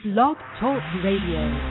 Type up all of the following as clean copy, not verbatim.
Blog Talk Radio.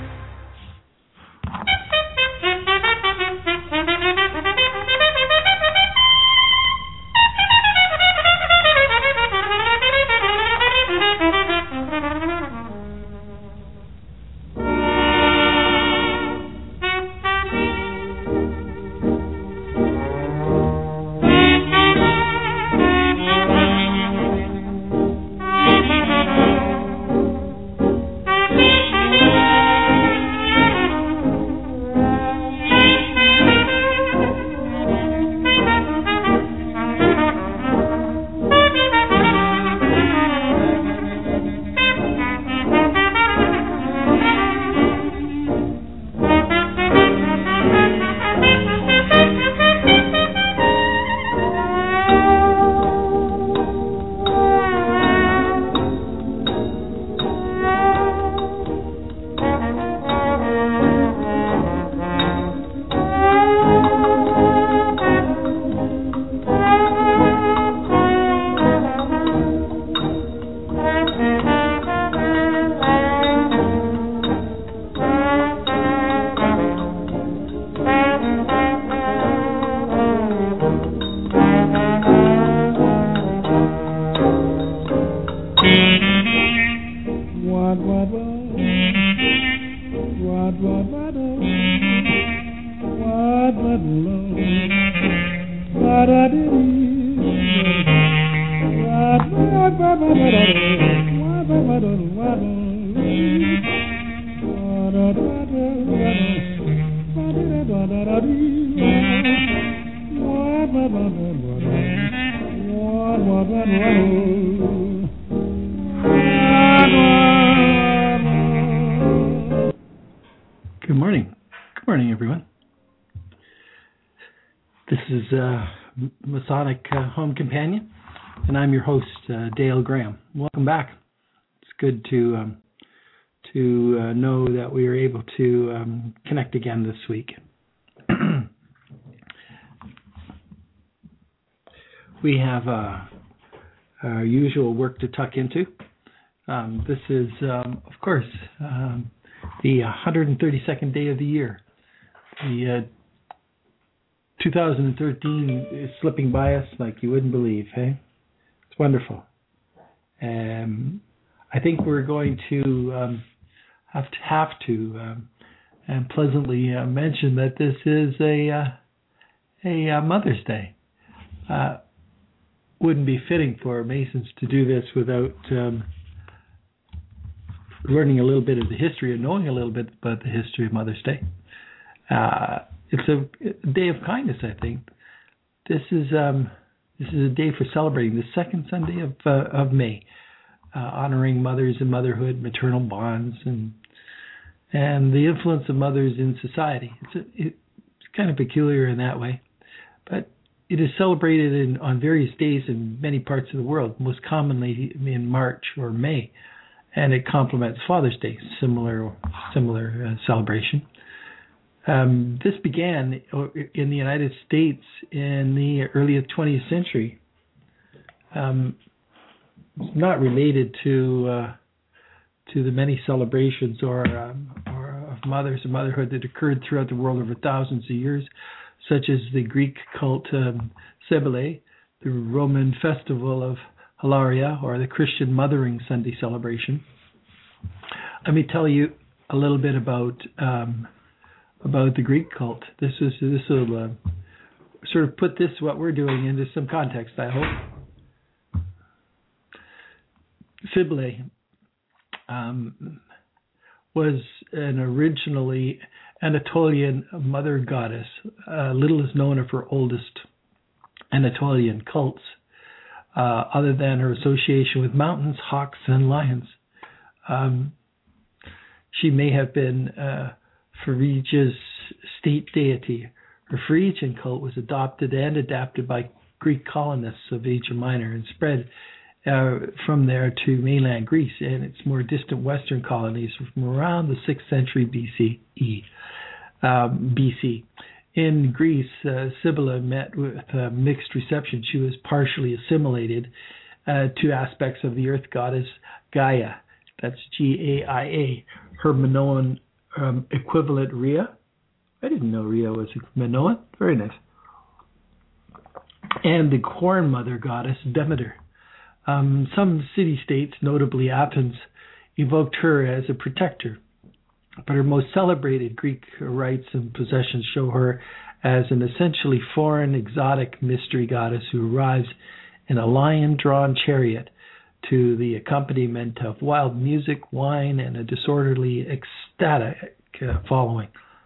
Good morning. Good morning, everyone. This is Masonic Home Companion, and I'm your host, Dale Graham. Welcome back. It's good to know that we are able to connect again this week. We have our usual work to tuck into. This is, of course, the 132nd day of the year. The 2013 is slipping by us like you wouldn't believe, hey? It's wonderful. I think we're going to have to and pleasantly mention that this is a Mother's Day. Wouldn't be fitting for Masons to do this without learning a little bit of the history and knowing a little bit about the history of Mother's Day. It's a day of kindness, I think. This is a day for celebrating the second Sunday of May, honoring mothers and motherhood, maternal bonds, and the influence of mothers in society. It's kind of peculiar in that way, but it is celebrated on various days in many parts of the world, most commonly in March or May. And it complements Father's Day, similar celebration. This began in the United States in the early 20th century. It's not related to the many celebrations or of mothers and motherhood that occurred throughout the world over thousands of years, such as the Greek cult Cybele, the Roman festival of Hilaria, or the Christian Mothering Sunday celebration. Let me tell you a little bit about the Greek cult. This will sort of put what we're doing into some context, I hope. Cybele was an originally Anatolian mother goddess. Little is known of her oldest Anatolian cults, other than her association with mountains, hawks, and lions. She may have been Phrygia's state deity. Her Phrygian cult was adopted and adapted by Greek colonists of Asia Minor and spread from there to mainland Greece and its more distant western colonies from around the 6th century BC. In Greece, Cybele met with mixed reception. She was partially assimilated to aspects of the earth goddess Gaia, That's Gaia. Her Minoan equivalent, Rhea. I didn't know Rhea was Minoan. Very nice. And the corn mother goddess, Demeter. Some city-states, notably Athens, evoked her as a protector. But her most celebrated Greek rites and possessions show her as an essentially foreign, exotic mystery goddess who arrives in a lion-drawn chariot to the accompaniment of wild music, wine, and a disorderly, ecstatic following.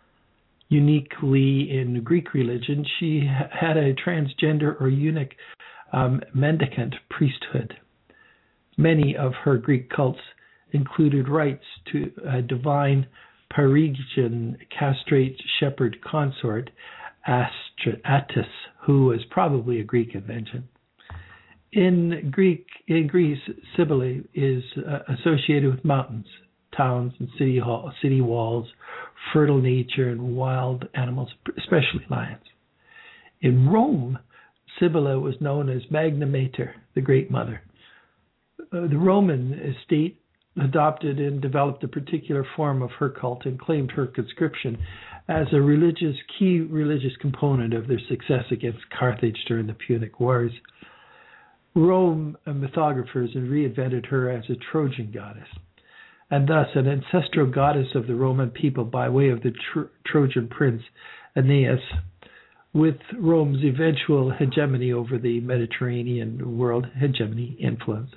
Uniquely in Greek religion, she had a transgender or eunuch mendicant priesthood. Many of her Greek cults included rites to a divine Pelasgian castrate shepherd consort, Attis, who was probably a Greek invention. In Greece, Cybele is associated with mountains, towns, and city walls, fertile nature, and wild animals, especially lions. In Rome, Cybele was known as Magna Mater, the Great Mother. The Roman state adopted and developed a particular form of her cult and claimed her conscription as a key religious component of their success against Carthage during the Punic Wars. Rome mythographers reinvented her as a Trojan goddess, and thus an ancestral goddess of the Roman people by way of the Trojan prince Aeneas, with Rome's eventual hegemony over the Mediterranean world, influence.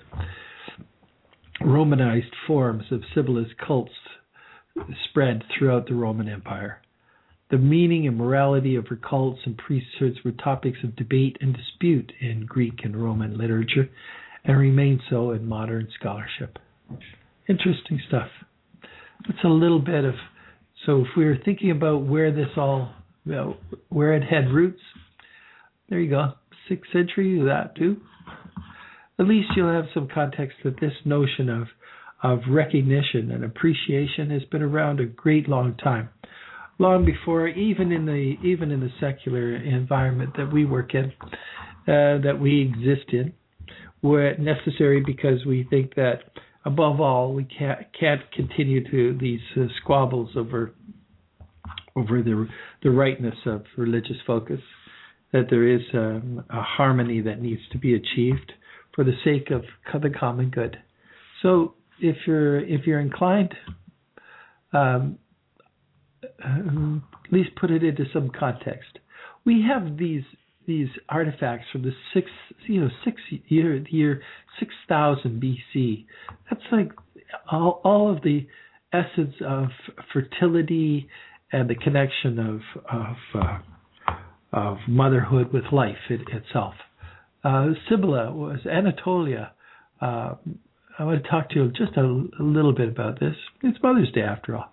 Romanized forms of Cybele's cults spread throughout the Roman Empire. The meaning and morality of her cults and priesthoods were topics of debate and dispute in Greek and Roman literature, and remain so in modern scholarship. Interesting stuff. That's a little bit of, so if we were thinking about where this all, where it had roots, there you go, 6th century, that too. At least you'll have some context that this notion of recognition and appreciation has been around a great long time. Long before, even in the secular environment that we work in, that we exist in, were necessary because we think that above all we can't continue to these squabbles over the rightness of religious focus. That there is a harmony that needs to be achieved for the sake of the common good. So if you're inclined, at least put it into some context. We have these artifacts from the year 6000 BC. That's like all of the essence of fertility and the connection of motherhood with life itself. Cybele was Anatolia. I want to talk to you just a little bit about this. It's Mother's Day after all.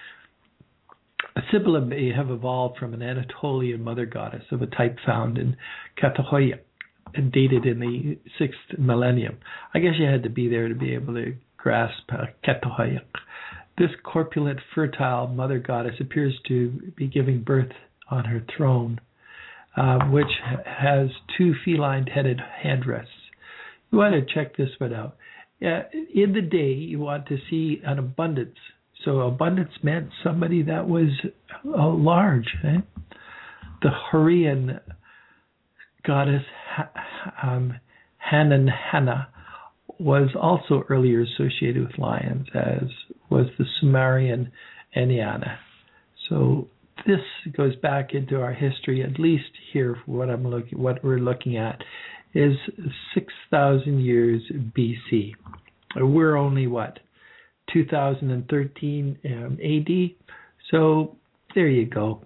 Cybele may have evolved from an Anatolian mother goddess of a type found in Çatalhöyük and dated in the 6th millennium. I guess you had to be there to be able to grasp Çatalhöyük. This corpulent, fertile mother goddess appears to be giving birth on her throne, which has 2 feline-headed handrests. You want to check this one out. In the day, you want to see an abundance. So abundance meant somebody that was large. The Hurrian goddess Hanna was also earlier associated with lions, as was the Sumerian Eniana. So this goes back into our history, at least here. What we're looking at is 6,000 years BC. We're only 2013 AD. So there you go.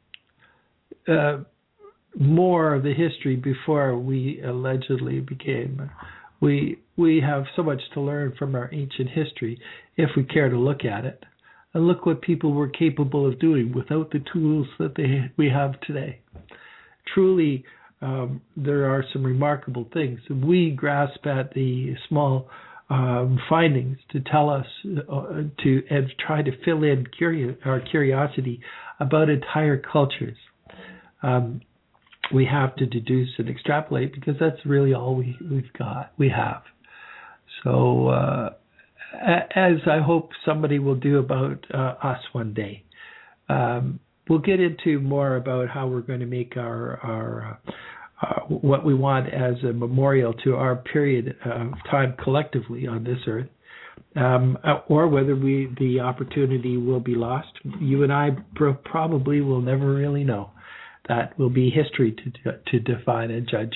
More of the history before we allegedly became. We have so much to learn from our ancient history if we care to look at it. And look what people were capable of doing without the tools that we have today. Truly, there are some remarkable things. We grasp at the small findings to tell us and try to fill in our curiosity about entire cultures. We have to deduce and extrapolate because that's really all we have. So as I hope somebody will do about us one day. We'll get into more about how we're going to make our what we want as a memorial to our period of time collectively on this earth, or whether the opportunity will be lost. You and I probably will never really know. That will be history to define and judge.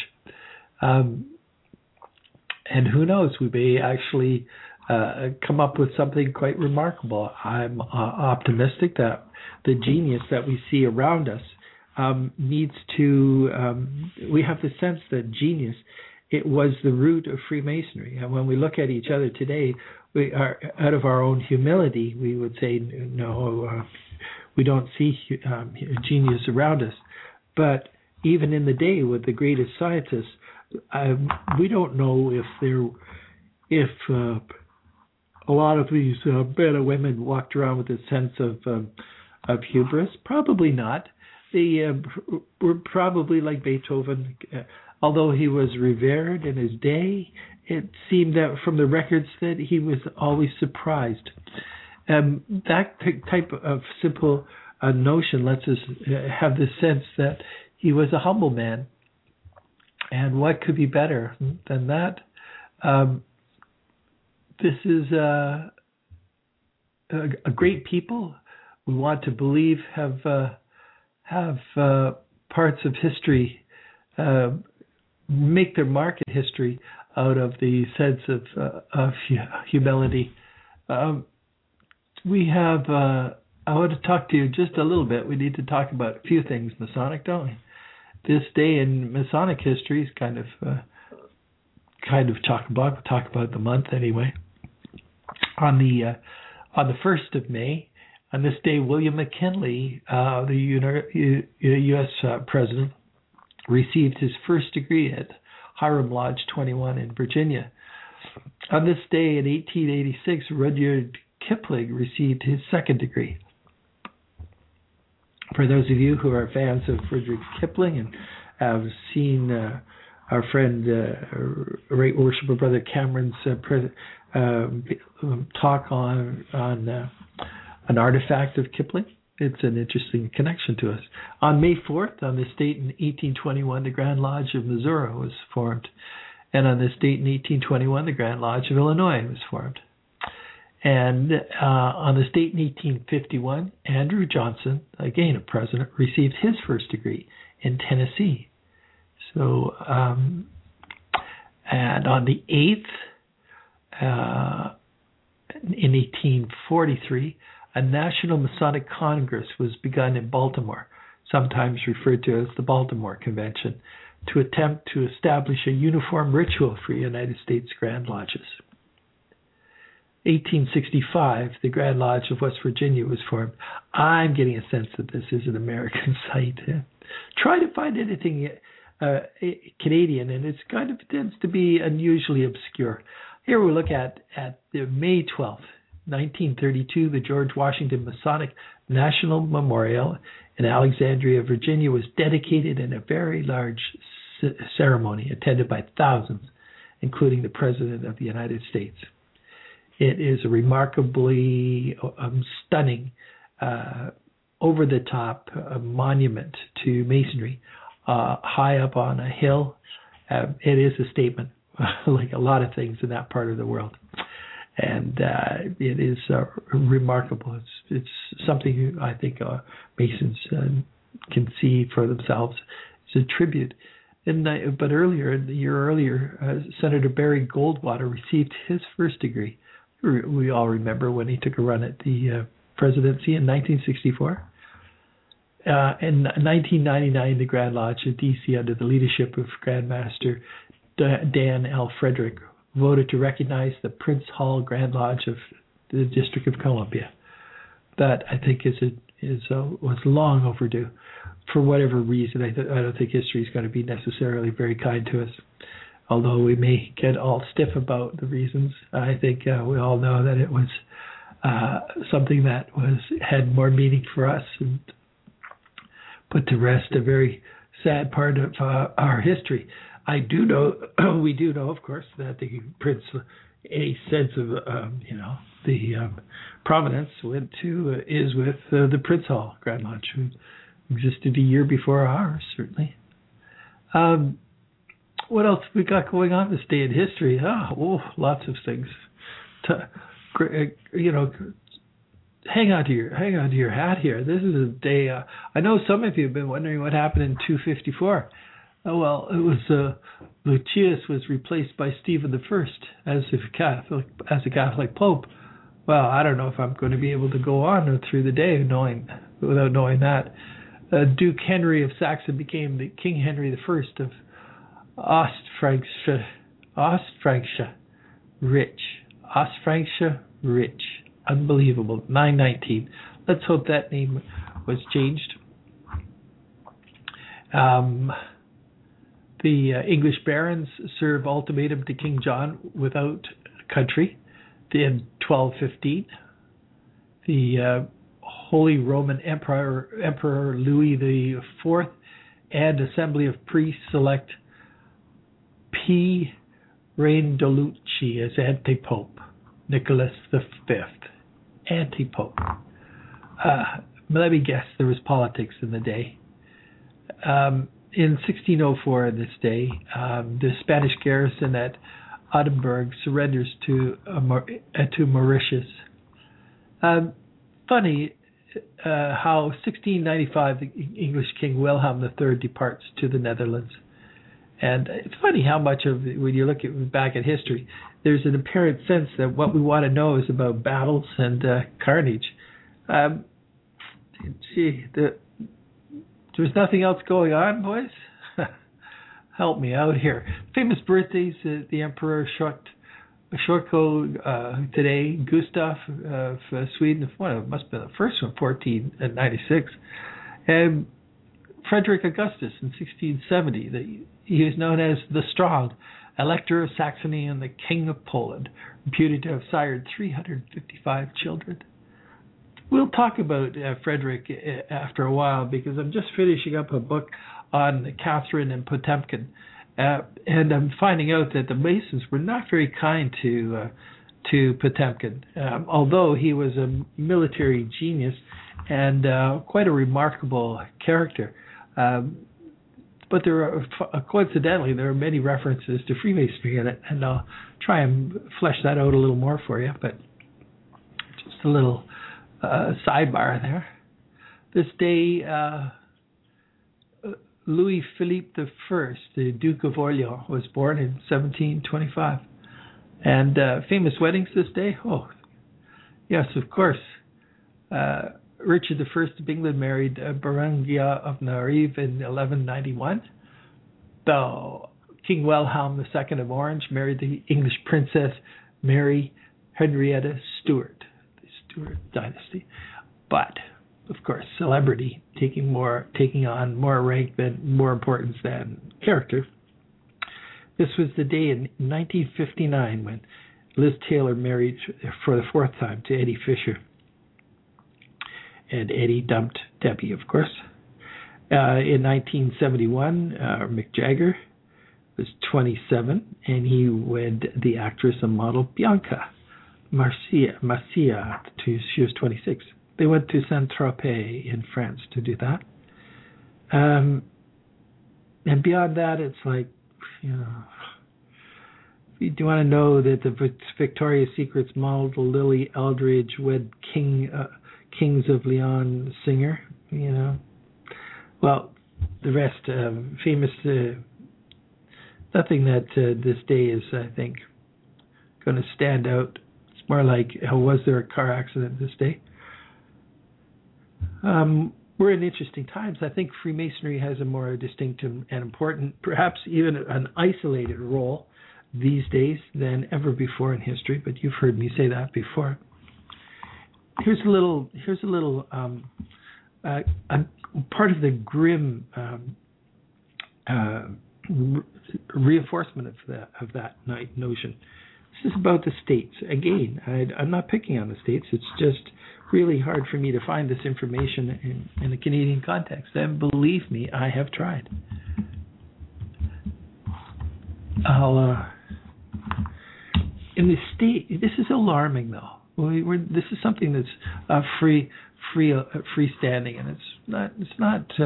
And who knows, we may actually come up with something quite remarkable. I'm optimistic that the genius that we see around us needs to, we have the sense that genius, it was the root of Freemasonry. And when we look at each other today, we are, out of our own humility, we would say, no, we don't see genius around us. But even in the day with the greatest scientists, we don't know if a lot of these men and women walked around with a sense of hubris. Probably not. They were probably like Beethoven. Although he was revered in his day, it seemed that from the records that he was always surprised. That type of simple notion lets us have the sense that he was a humble man. And what could be better than that? This is a great people. We want to believe have parts of history, make their mark in history out of the sense of humility. We have. I want to talk to you just a little bit. We need to talk about a few things Masonic, don't we? This day in Masonic history is kind of chock-a-block. We'll talk about the month anyway. On the 1st of May, on this day, William McKinley, the U.S. president, received his first degree at Hiram Lodge 21 in Virginia. On this day in 1886, Rudyard Kipling received his second degree. For those of you who are fans of Rudyard Kipling and have seen our friend, Right Worshipful Brother Cameron's talk on an artifact of Kipling, it's an interesting connection to us. On May 4th, on this date in 1821, the Grand Lodge of Missouri was formed. And on this date in 1821, the Grand Lodge of Illinois was formed. And on this date in 1851, Andrew Johnson, again a president, received his first degree in Tennessee. So, and on the 8th, in 1843, a National Masonic Congress was begun in Baltimore, sometimes referred to as the Baltimore Convention, to attempt to establish a uniform ritual for United States Grand Lodges. 1865, the Grand Lodge of West Virginia was formed. I'm getting a sense that this is an American site. Try to find anything Canadian, and it's kind of tends to be unusually obscure. Here we look at the May 12th, 1932, the George Washington Masonic National Memorial in Alexandria, Virginia, was dedicated in a very large ceremony attended by thousands, including the President of the United States. It is a remarkably stunning, over-the-top monument to Masonry, high up on a hill. It is a statement, like a lot of things in that part of the world. And it is remarkable. It's something I think Masons can see for themselves. It's a tribute. But earlier, the year earlier, Senator Barry Goldwater received his first degree. We all remember when he took a run at the presidency in 1964. In 1999, the Grand Lodge of D.C., under the leadership of Grand Master Dan L. Frederick, voted to recognize the Prince Hall Grand Lodge of the District of Columbia. That, I think, was long overdue. For whatever reason, I don't think history is going to be necessarily very kind to us. Although we may get all stiff about the reasons, I think we all know that it was something that had more meaning for us and put to rest a very sad part of our history. We do know, of course, that the Prince any sense of the prominence is with the Prince Hall Grand Lodge, who existed a year before ours, certainly. What else we got going on this day in history? Lots of things. Hang on to your hat here. This is a day. I know some of you have been wondering what happened in 254. Well, it was Lucius was replaced by Stephen I as a Catholic Pope. Well, I don't know if I'm going to be able to go on through the day without knowing that. Duke Henry of Saxon became the King Henry I of Ostfrankshire Rich. Unbelievable. 919. Let's hope that name was changed. The English barons serve ultimatum to King John without country in 1215. The Holy Roman Emperor Louis IV and Assembly of Priests select P. Reindolucci as anti-pope. Nicholas V, anti-pope. Let me guess, there was politics in the day. In 1604, this day, the Spanish garrison at Edinburgh surrenders to Mauritius. Funny how 1695 the English King Wilhelm III departs to the Netherlands. And it's funny how much of, when you look back at history, there's an apparent sense that what we want to know is about battles and carnage. There's nothing else going on, boys? Help me out here. Famous birthdays, the Emperor Shortko today, Gustav of Sweden, well, it must have been the first one, 1496. And Frederick Augustus in 1670, he is known as the Strong, Elector of Saxony and the King of Poland, reputed to have sired 355 children. We'll talk about Frederick after a while, because I'm just finishing up a book on Catherine and Potemkin, and I'm finding out that the Masons were not very kind to Potemkin, although he was a military genius and quite a remarkable character. But coincidentally, there are many references to Freemasonry in it, and I'll try and flesh that out a little more for you. But just a little sidebar there. This day, Louis Philippe I, the Duke of Orleans, was born in 1725. And famous weddings this day? Oh, yes, of course. Richard I of England married Berengaria of Navarre in 1191. Though King Wilhelm II of Orange married the English Princess Mary Henrietta Stuart, the Stuart dynasty. But of course, celebrity taking on more rank more importance than character. This was the day in 1959 when Liz Taylor married for the fourth time to Eddie Fisher. And Eddie dumped Debbie, of course. In 1971, Mick Jagger was 27, and he wed the actress and model Bianca Macia. She was 26. They went to Saint-Tropez in France to do that. And beyond that, it's like, do you want to know that the Victoria's Secret's model Lily Eldridge wed Kings of Leon singer? Well, the rest, famous, nothing that this day is, I think, going to stand out. It's more like, was there a car accident this day? We're in interesting times. I think Freemasonry has a more distinct and important, perhaps even an isolated role these days than ever before in history, but you've heard me say that before. Here's a little part of the grim reinforcement of that notion. This is about the states. Again, I'm not picking on the states. It's just really hard for me to find this information in the Canadian context. And believe me, I have tried. in the state, this is alarming though. This is something that's freestanding, and it's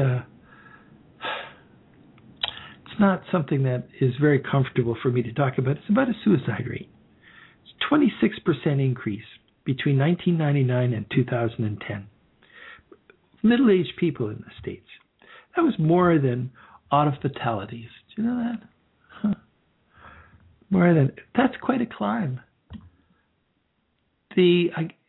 not something that is very comfortable for me to talk about. It's about a suicide rate. It's 26% increase between 1999 and 2010. Middle-aged people in the States. That was more than auto fatalities. Do you know that? That's quite a climb. We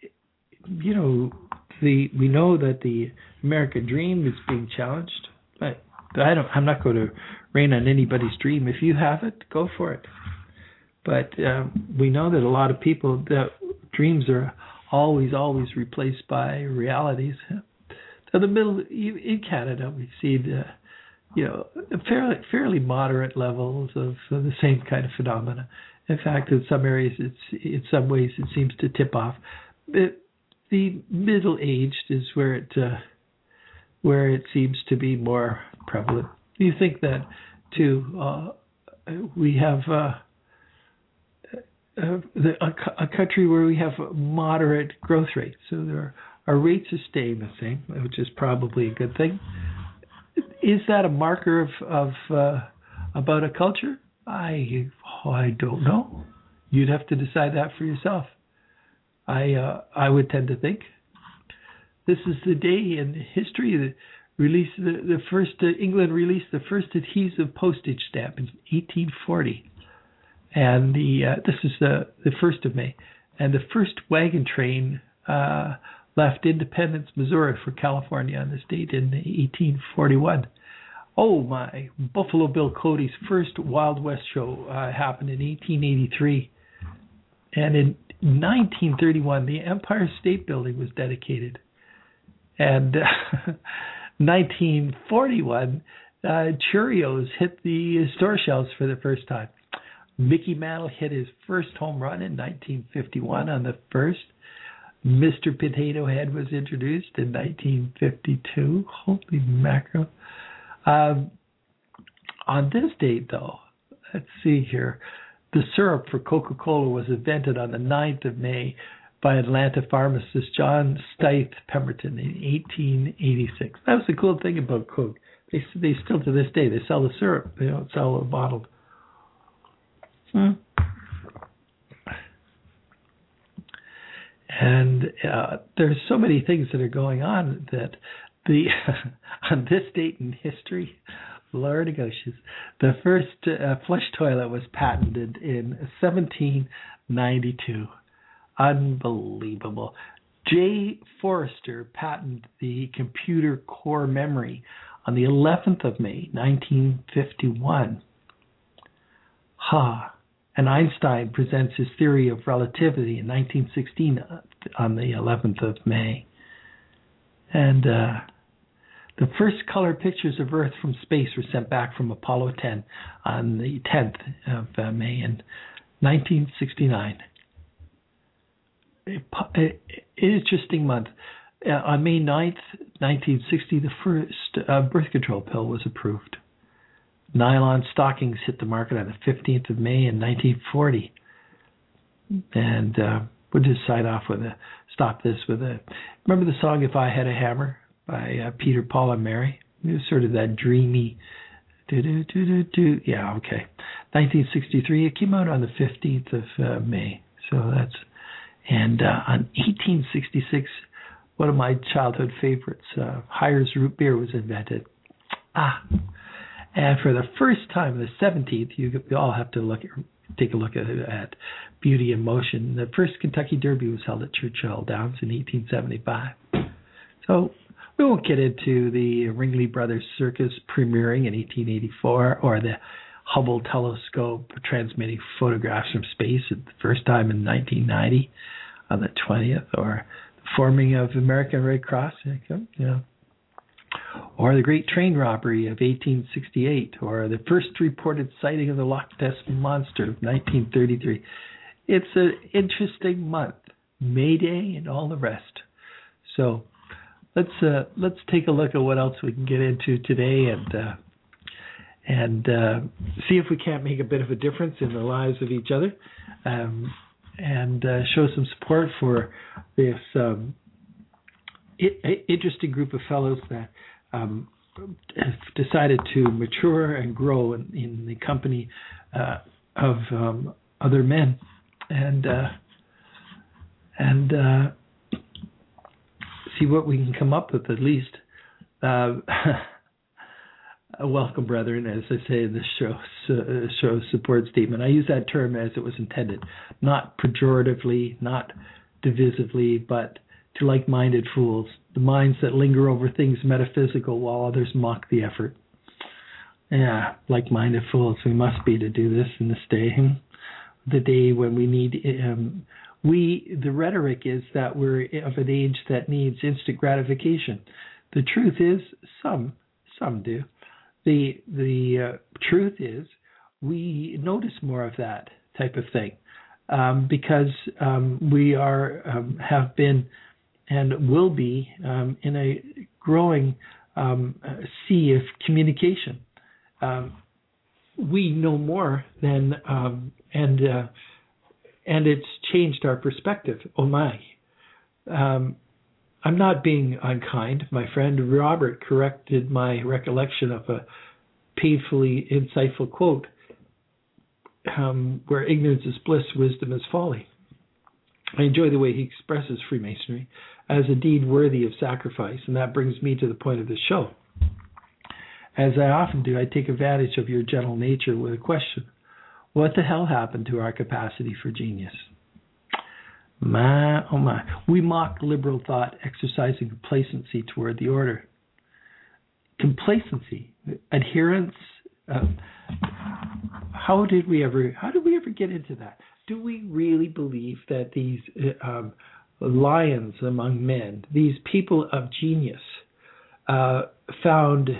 know that the American dream is being challenged, but I'm not going to rain on anybody's dream. If you have it, go for it. But we know that a lot of people, that dreams are always replaced by realities. So in Canada, we see fairly moderate levels of the same kind of phenomena. In fact, in some areas, in some ways, it seems to tip off. The middle-aged is where it seems to be more prevalent. You think that too? We have a country where we have moderate growth rates, so our rates are staying the same, which is probably a good thing. Is that a marker of about a culture? I don't know. You'd have to decide that for yourself. I would tend to think this is the day in history that released the first England released the first adhesive postage stamp in 1840, and this is the 1st of May, and the first wagon train left Independence, Missouri for California on this date in 1841. Oh my! Buffalo Bill Cody's first Wild West show happened in 1883, and in 1931 the Empire State Building was dedicated, and 1941 Cheerios hit the store shelves for the first time. Mickey Mantle hit his first home run in 1951 on the 1st. Mr. Potato Head was introduced in 1952. Holy mackerel. On this date, though, let's see here, the syrup for Coca-Cola was invented on the 9th of May by Atlanta pharmacist John Stith Pemberton in 1886. That was the cool thing about Coke. They still, to this day, they sell the syrup. They don't sell it bottled. And there's so many things that are going on that on this date in history, Lord negotiates, the first flush toilet was patented in 1792. Unbelievable. J. Forrester patented the computer core memory on the 11th of May, 1951. And Einstein presents his theory of relativity in 1916 on the 11th of May. And the first color pictures of Earth from space were sent back from Apollo 10 on the 10th of May in 1969. Interesting month. On May 9th, 1960, the first birth control pill was approved. Nylon stockings hit the market on the 15th of May in 1940. And we'll just stop this with remember the song If I Had a Hammer by Peter, Paul, and Mary? It was sort of that dreamy, yeah, okay. 1963, it came out on the 15th of May. So that's, and on 1866, one of my childhood favorites, Hires Root Beer was invented. And for the first time, the 17th, you all have to take a look at Beauty in Motion. The first Kentucky Derby was held at Churchill Downs in 1875. So we won't get into the Ringley Brothers Circus premiering in 1884 or the Hubble telescope transmitting photographs from space at the first time in 1990 on the 20th, or the forming of American Red Cross. Or the Great Train Robbery of 1868, or the first reported sighting of the Loch Ness Monster of 1933. It's an interesting month, May Day and all the rest. So let's take a look at what else we can get into today, and see if we can't make a bit of a difference in the lives of each other. show some support for this interesting group of fellows that have decided to mature and grow in the company of other men, and see what we can come up with at least. Welcome, brethren, as I say in this show support statement. I use that term as it was intended, not pejoratively, not divisively, but to like-minded fools, the minds that linger over things metaphysical while others mock the effort. Yeah, like-minded fools we must be to do this in this day, the day when we need. The rhetoric is that we're of an age that needs instant gratification. The truth is, some do. The truth is, we notice more of that type of thing because we have been and will be in a growing sea of communication. We know more than and it's changed our perspective. Oh my! I'm not being unkind. My friend Robert corrected my recollection of a painfully insightful quote, where ignorance is bliss, wisdom is folly. I enjoy the way he expresses Freemasonry as a deed worthy of sacrifice, and that brings me to the point of the show. As I often do, I take advantage of your gentle nature with a question. What the hell happened to our capacity for genius? My, oh my. We mock liberal thought, exercising complacency toward the order. Complacency, adherence. How did we ever get into that? Do we really believe that these lions among men, these people of genius, found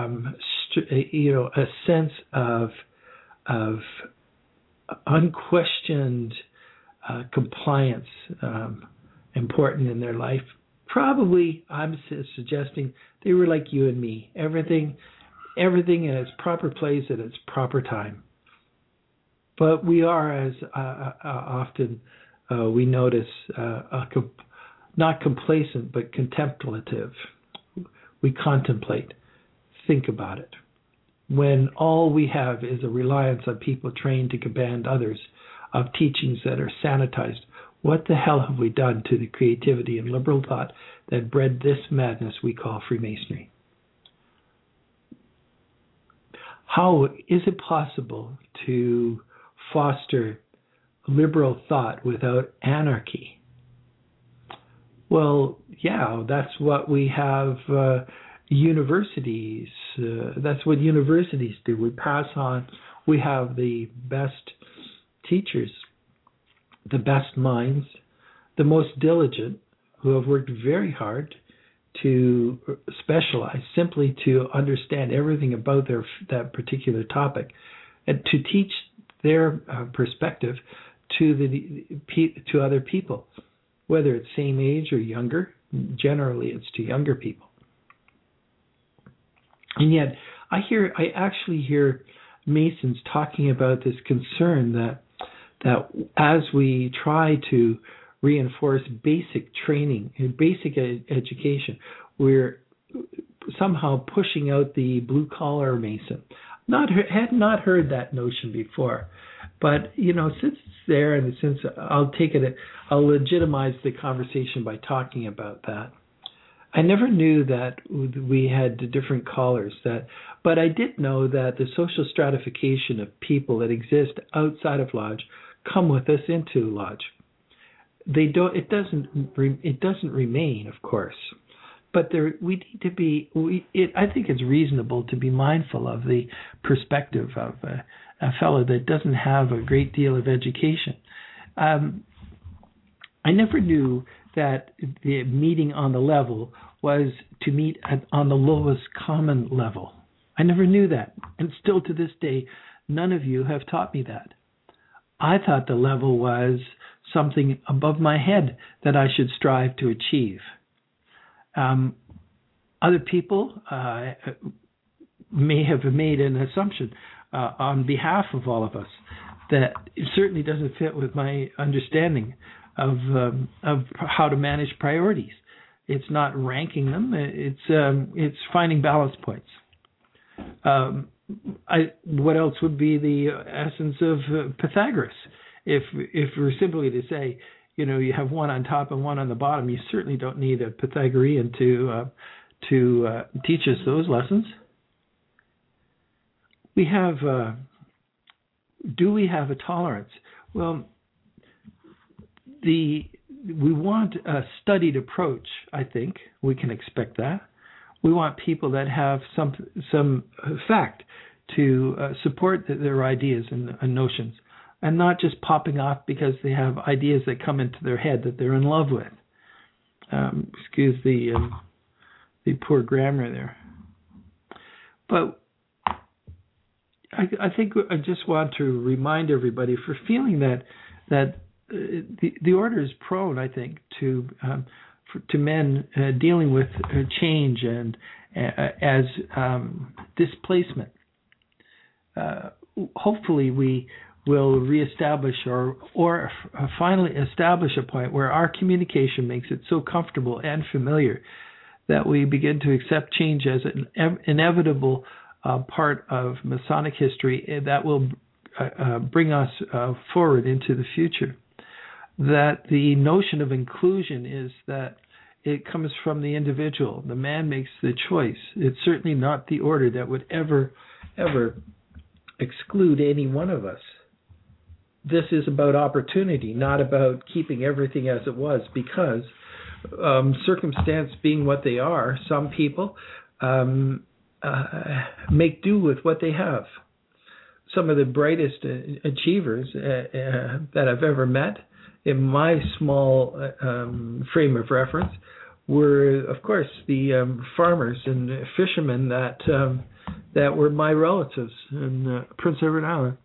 a sense of unquestioned compliance important in their life? Probably, I'm suggesting they were like you and me. Everything in its proper place at its proper time. But we are, as often we notice, not complacent, but contemplative. We contemplate, think about it. When all we have is a reliance on people trained to command others, of teachings that are sanitized, what the hell have we done to the creativity and liberal thought that bred this madness we call Freemasonry? How is it possible to foster liberal thought without anarchy? Well, yeah, that's what we have universities. That's what universities do. We pass on. We have the best teachers, the best minds, the most diligent, who have worked very hard to specialize, simply to understand everything about that particular topic, and to teach their perspective to other people, whether it's same age or younger. Generally, it's to younger people. And yet, I actually hear Masons talking about this concern that as we try to reinforce basic training and basic education, we're somehow pushing out the blue-collar Mason. Had not heard that notion before, but since it's there, and since I'll legitimize the conversation by talking about that. I never knew that we had different collars, but I did know that the social stratification of people that exist outside of Lodge come with us into Lodge. They don't. It doesn't remain, of course, but we need to be. I think it's reasonable to be mindful of the perspective of a fellow that doesn't have a great deal of education. I never knew that the meeting on the level was to meet on the lowest common level. I never knew that, and still to this day, none of you have taught me that. I thought the level was something above my head that I should strive to achieve. Other people may have made an assumption on behalf of all of us that it certainly doesn't fit with my understanding of how to manage priorities. It's not ranking them. It's finding balance points. What else would be the essence of Pythagoras? If we're simply to say, you have one on top and one on the bottom, you certainly don't need a Pythagorean to teach us those lessons. Do we have a tolerance? Well, we want a studied approach. I think we can expect that. We want people that have some fact to support their ideas and notions, and not just popping off because they have ideas that come into their head that they're in love with. Excuse the poor grammar there. But I think I just want to remind everybody for feeling that the order is prone, I think, to men dealing with change and as displacement. Hopefully, we will reestablish or finally establish a point where our communication makes it so comfortable and familiar that we begin to accept change as an inevitable part of Masonic history that will bring us forward into the future. That the notion of inclusion is that it comes from the individual. The man makes the choice. It's certainly not the order that would ever exclude any one of us. This is about opportunity, not about keeping everything as it was, because circumstance being what they are, some people make do with what they have. Some of the brightest achievers that I've ever met in my small frame of reference were, of course, the farmers and fishermen that were my relatives in Prince Edward Island.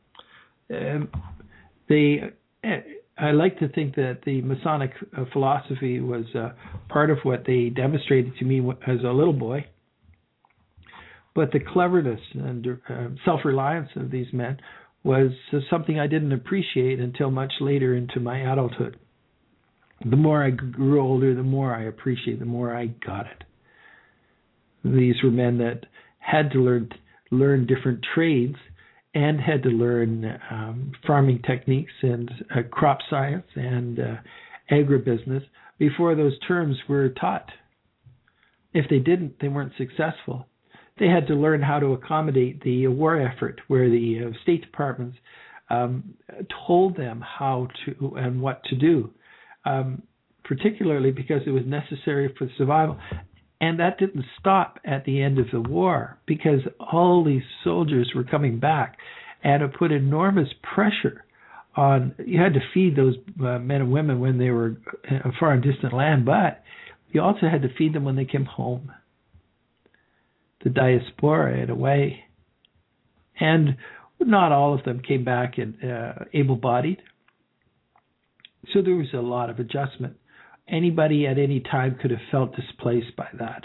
I like to think that the Masonic philosophy was part of what they demonstrated to me as a little boy. But the cleverness and self-reliance of these men was something I didn't appreciate until much later into my adulthood. The more I grew older, the more I appreciated, the more I got it. These were men that had to learn different trades and had to learn farming techniques and crop science and agribusiness before those terms were taught. If they didn't, they weren't successful. They had to learn how to accommodate the war effort, where the State Departments told them how to and what to do, particularly because it was necessary for survival. And that didn't stop at the end of the war, because all these soldiers were coming back, and it put enormous pressure on. You had to feed those men and women when they were in a far and distant land, but you also had to feed them when they came home. The diaspora, in a way. And not all of them came back and able-bodied. So there was a lot of adjustment. Anybody at any time could have felt displaced by that.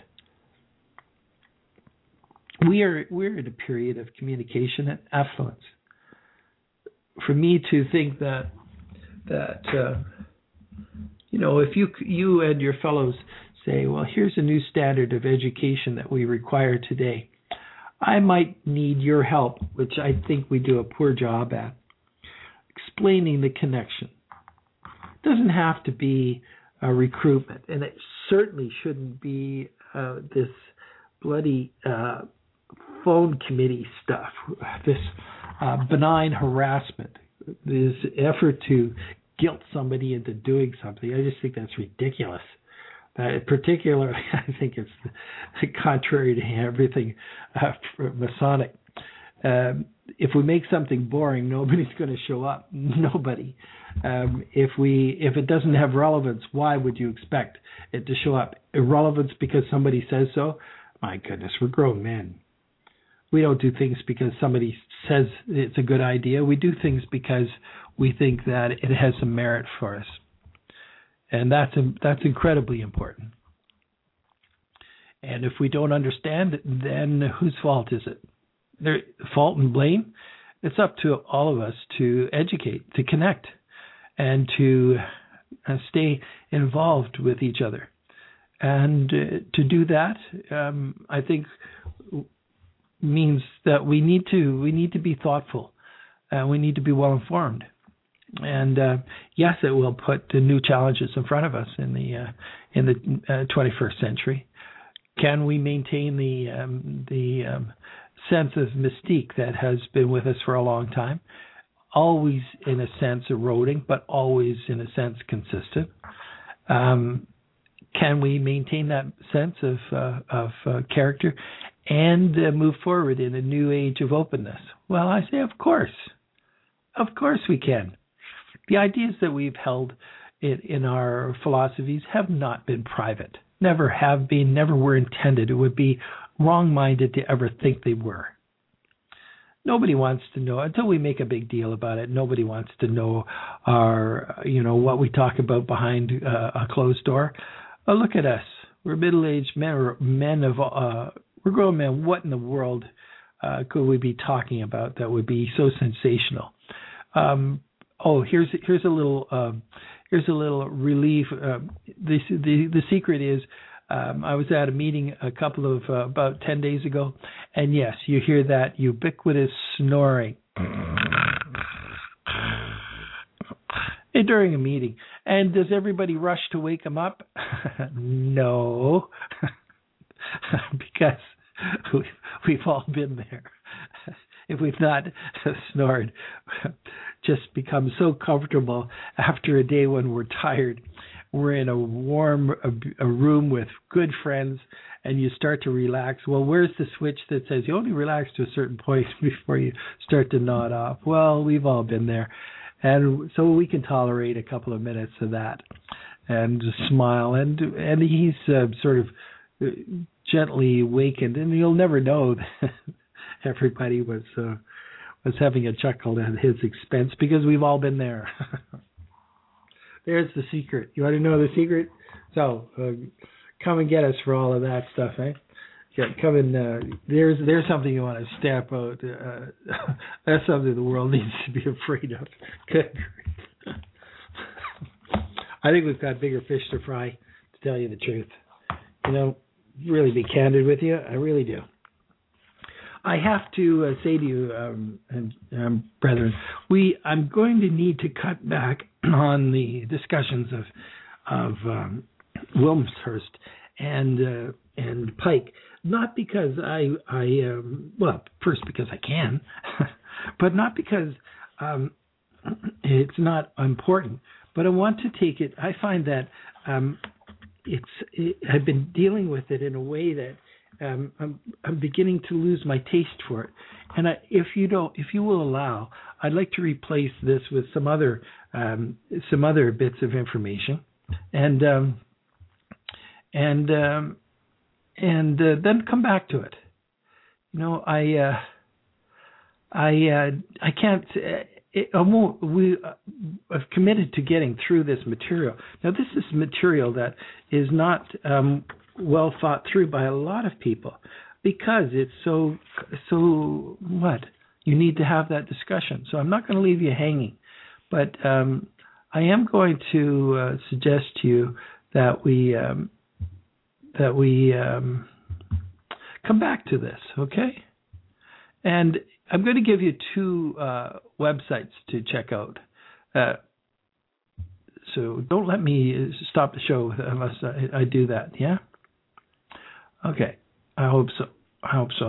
We're in a period of communication and affluence. For me to think that if you and your fellows say, well, here's a new standard of education that we require today, I might need your help, which I think we do a poor job at, explaining the connection. It doesn't have to be a recruitment, and it certainly shouldn't be this bloody phone committee stuff, this benign harassment, this effort to guilt somebody into doing something. I just think that's ridiculous. Particularly, I think it's contrary to everything Masonic. If we make something boring, nobody's going to show up. Nobody. If it doesn't have relevance, why would you expect it to show up? Irrelevance because somebody says so? My goodness, we're grown men. We don't do things because somebody says it's a good idea. We do things because we think that it has some merit for us. And that's incredibly important. And if we don't understand it, then whose fault is it? Fault and blame? it's up to all of us to educate, to connect, and to stay involved with each other. And to do that, I think, means that we need to be thoughtful. We need to be well informed. And yes, it will put new challenges in front of us in the 21st century. Can we maintain the sense of mystique that has been with us for a long time? Always, in a sense, eroding, but always, in a sense, consistent. Can we maintain that sense of character and move forward in a new age of openness? Well, I say, of course. Of course we can. The ideas that we've held in our philosophies have not been private. Never have been, never were intended. It would be wrong-minded to ever think they were. Nobody wants to know, until we make a big deal about it, nobody wants to know what we talk about behind a closed door. Look at us. We're middle-aged men. We're grown men. What in the world could we be talking about that would be so sensational? Here's a little relief. The secret is, I was at a meeting a couple of about 10 days ago, and yes, you hear that ubiquitous snoring during a meeting. And does everybody rush to wake them up? No, because we've all been there. If we've not snored, just become so comfortable after a day when we're tired. We're in a warm a room with good friends, and you start to relax. Well, where's the switch that says you only relax to a certain point before you start to nod off? Well, we've all been there. And so we can tolerate a couple of minutes of that and smile. And he's sort of gently wakened, and you'll never know that everybody was having a chuckle at his expense, because we've all been there. There's the secret. You want to know the secret? So come and get us for all of that stuff, eh? Yeah, come in. There's something you want to stamp out. That's something the world needs to be afraid of. Good grief. I think we've got bigger fish to fry, to tell you the truth. Really be candid with you. I really do. I have to say to you, brethren, I'm going to need to cut back on the discussions of Wilmshurst and Pike, not because first because I can, but not because it's not important. But I want to take it. I find that I've been dealing with it in a way that I'm beginning to lose my taste for it. And if you will allow, I'd like to replace this with some other bits of information, and then come back to it. I can't. I've committed to getting through this material. Now, this is material that is not well thought through by a lot of people, because it's so what? You need to have that discussion. So I'm not going to leave you hanging, but I am going to suggest to you that we come back to this, okay? And I'm going to give you two websites to check out. So don't let me stop the show unless I do that, yeah? Okay, I hope so.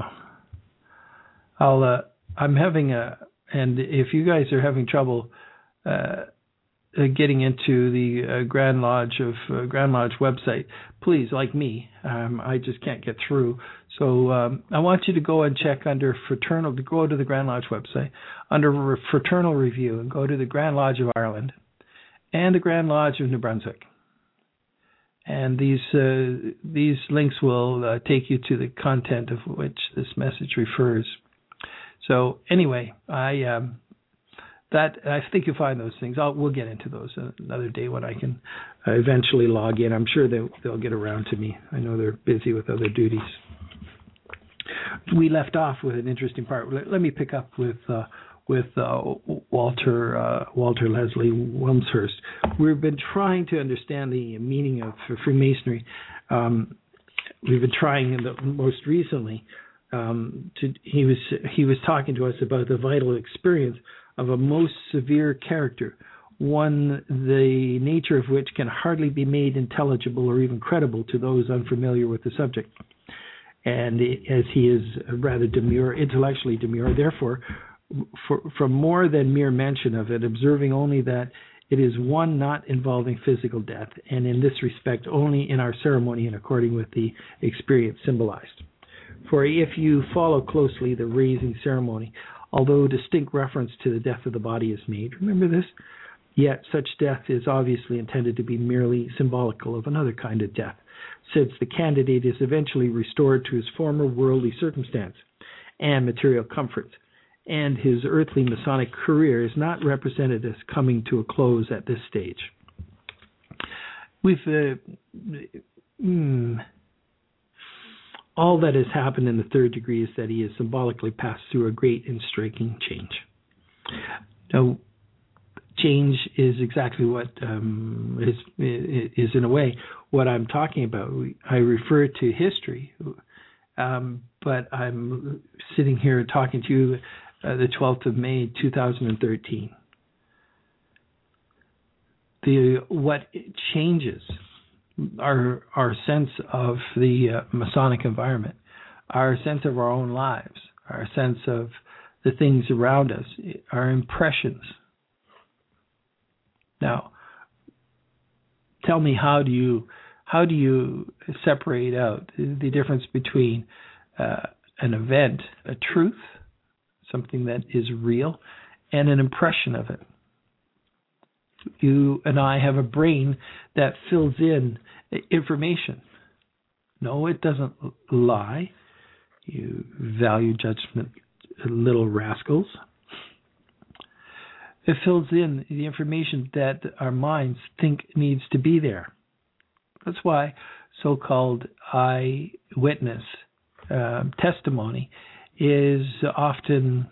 I'm having and if you guys are having trouble getting into the Grand Lodge website, please, like me, I just can't get through. So I want you to go and check under Fraternal, to go to the Grand Lodge website, under Fraternal Review, and go to the Grand Lodge of Ireland and the Grand Lodge of New Brunswick. And these links will take you to the content of which this message refers. So anyway, I think you'll find those things. We'll get into those another day when I can eventually log in. I'm sure they'll get around to me. I know they're busy with other duties. We left off with an interesting part. Let me pick up with with Walter Leslie Wilmshurst. We've been trying to understand the meaning of Freemasonry. We've been trying most recently. He was talking to us about the vital experience of a most severe character, one the nature of which can hardly be made intelligible or even credible to those unfamiliar with the subject. And as he is rather demure, intellectually demure, therefore, from more than mere mention of it, observing only that it is one not involving physical death, and in this respect only in our ceremony and according with the experience symbolized. For if you follow closely the raising ceremony, although distinct reference to the death of the body is made, remember this, yet such death is obviously intended to be merely symbolical of another kind of death, since the candidate is eventually restored to his former worldly circumstance and material comforts, and his earthly Masonic career is not represented as coming to a close at this stage. All that has happened in the third degree is that he has symbolically passed through a great and striking change. Now, change is exactly what is in a way what I'm talking about. I refer to history, but I'm sitting here talking to you the 12th of May, 2013. What changes our sense of the Masonic environment, our sense of our own lives, our sense of the things around us, our impressions. Now, tell me, how do you separate out the difference between an event, a truth, something that is real, and an impression of it? You and I have a brain that fills in information. No, it doesn't lie. You value judgment, little rascals. It fills in the information that our minds think needs to be there. That's why so-called eyewitness testimony is often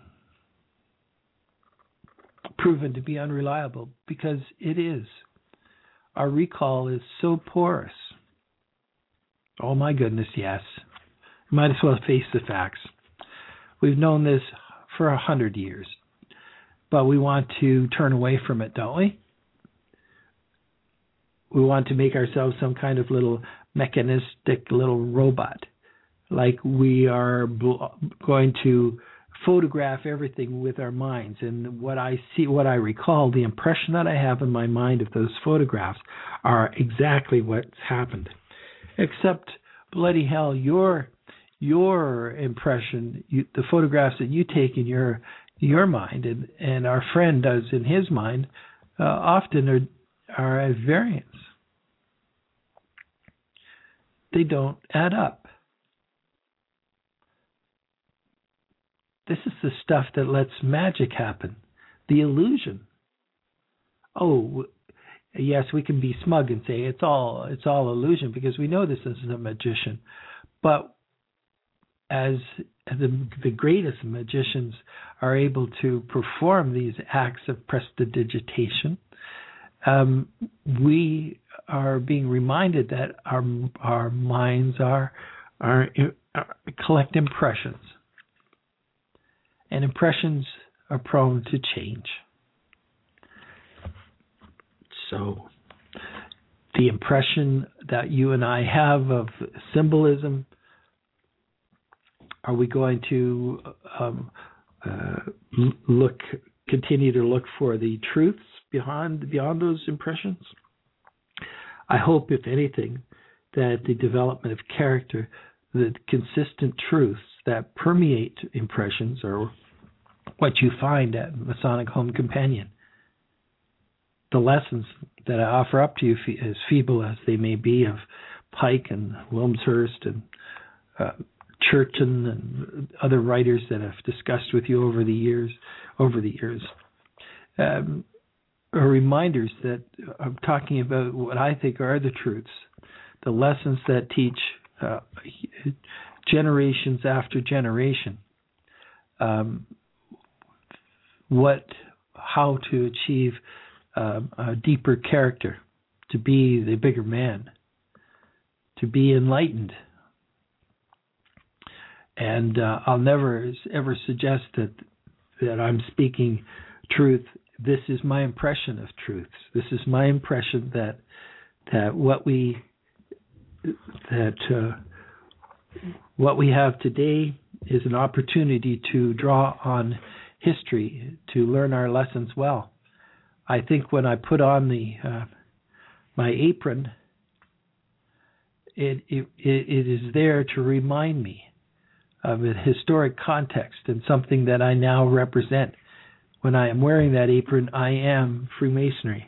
proven to be unreliable, because it is. Our recall is so porous. Oh my goodness, yes. Might as well face the facts. We've known this for 100 years. But we want to turn away from it, don't we? We want to make ourselves some kind of little mechanistic little robot, like we are going to photograph everything with our minds. And what I see, what I recall, the impression that I have in my mind of those photographs are exactly what's happened. Except, bloody hell, your impression, the photographs that you take in your mind and our friend does in his mind, often are at variance. They don't add up. This is the stuff that lets magic happen, the illusion. Oh, yes, we can be smug and say it's all illusion, because we know this isn't a magician. But as the greatest magicians are able to perform these acts of prestidigitation, we are being reminded that our minds are collect impressions, and impressions are prone to change. So the impression that you and I have of symbolism, are we going to continue to look for the truths beyond those impressions? I hope, if anything, that the development of character, the consistent truths that permeate impressions, are what you find at Masonic Home Companion. The lessons that I offer up to you, as feeble as they may be, of Pike and Wilmshurst and Churton and other writers that I've discussed with you over the years, are reminders that I'm talking about what I think are the truths, the lessons that teach generations after generation. how to achieve a deeper character, to be the bigger man, to be enlightened. And I'll never ever suggest that I'm speaking truth. This is my impression of truth. This is my impression that what we have today is an opportunity to draw on history, to learn our lessons well. I think when I put on my apron, it is there to remind me of a historic context and something that I now represent. When I am wearing that apron, I am Freemasonry.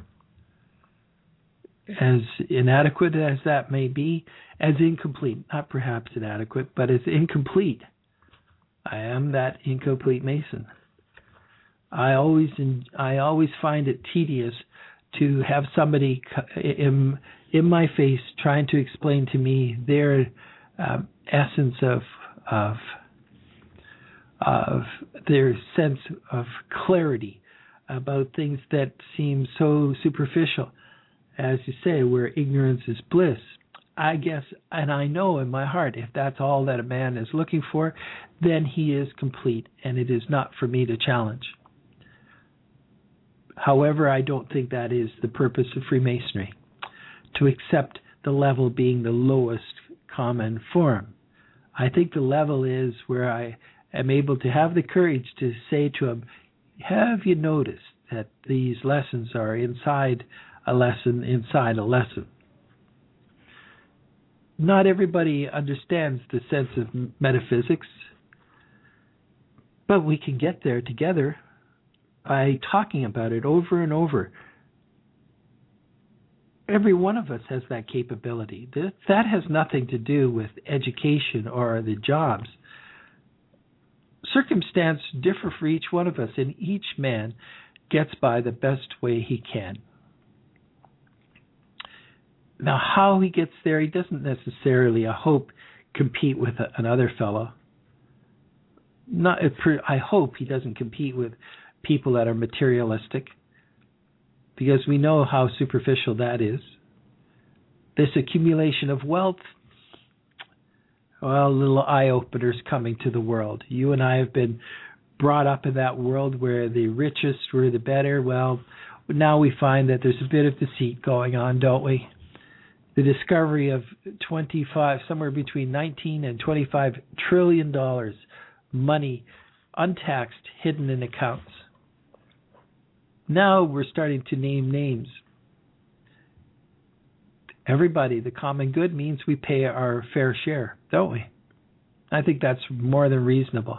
As inadequate as that may be, as incomplete, not perhaps inadequate, but as incomplete, I am that incomplete Mason. I always find it tedious to have somebody in my face trying to explain to me their essence of their sense of clarity about things that seem so superficial. As you say, where ignorance is bliss. I guess, and I know in my heart, if that's all that a man is looking for, then he is complete, and it is not for me to challenge. However, I don't think that is the purpose of Freemasonry, to accept the level being the lowest common form. I think the level is where I am able to have the courage to say to him, have you noticed that these lessons are inside a lesson inside a lesson? Not everybody understands the sense of metaphysics, but we can get there together by talking about it over and over. Every one of us has that capability. That has nothing to do with education or the jobs. Circumstance differ for each one of us, and each man gets by the best way he can. Now, how he gets there, he doesn't necessarily, I hope, compete with another fellow. I hope he doesn't compete with people that are materialistic, because we know how superficial that is. This accumulation of wealth, well, little eye-openers coming to the world. You and I have been brought up in that world where the richest were the better. Well, now we find that there's a bit of deceit going on, don't we? The discovery of somewhere between 19 and $25 trillion money, untaxed, hidden in accounts. Now we're starting to name names. Everybody, the common good means we pay our fair share, don't we? I think that's more than reasonable.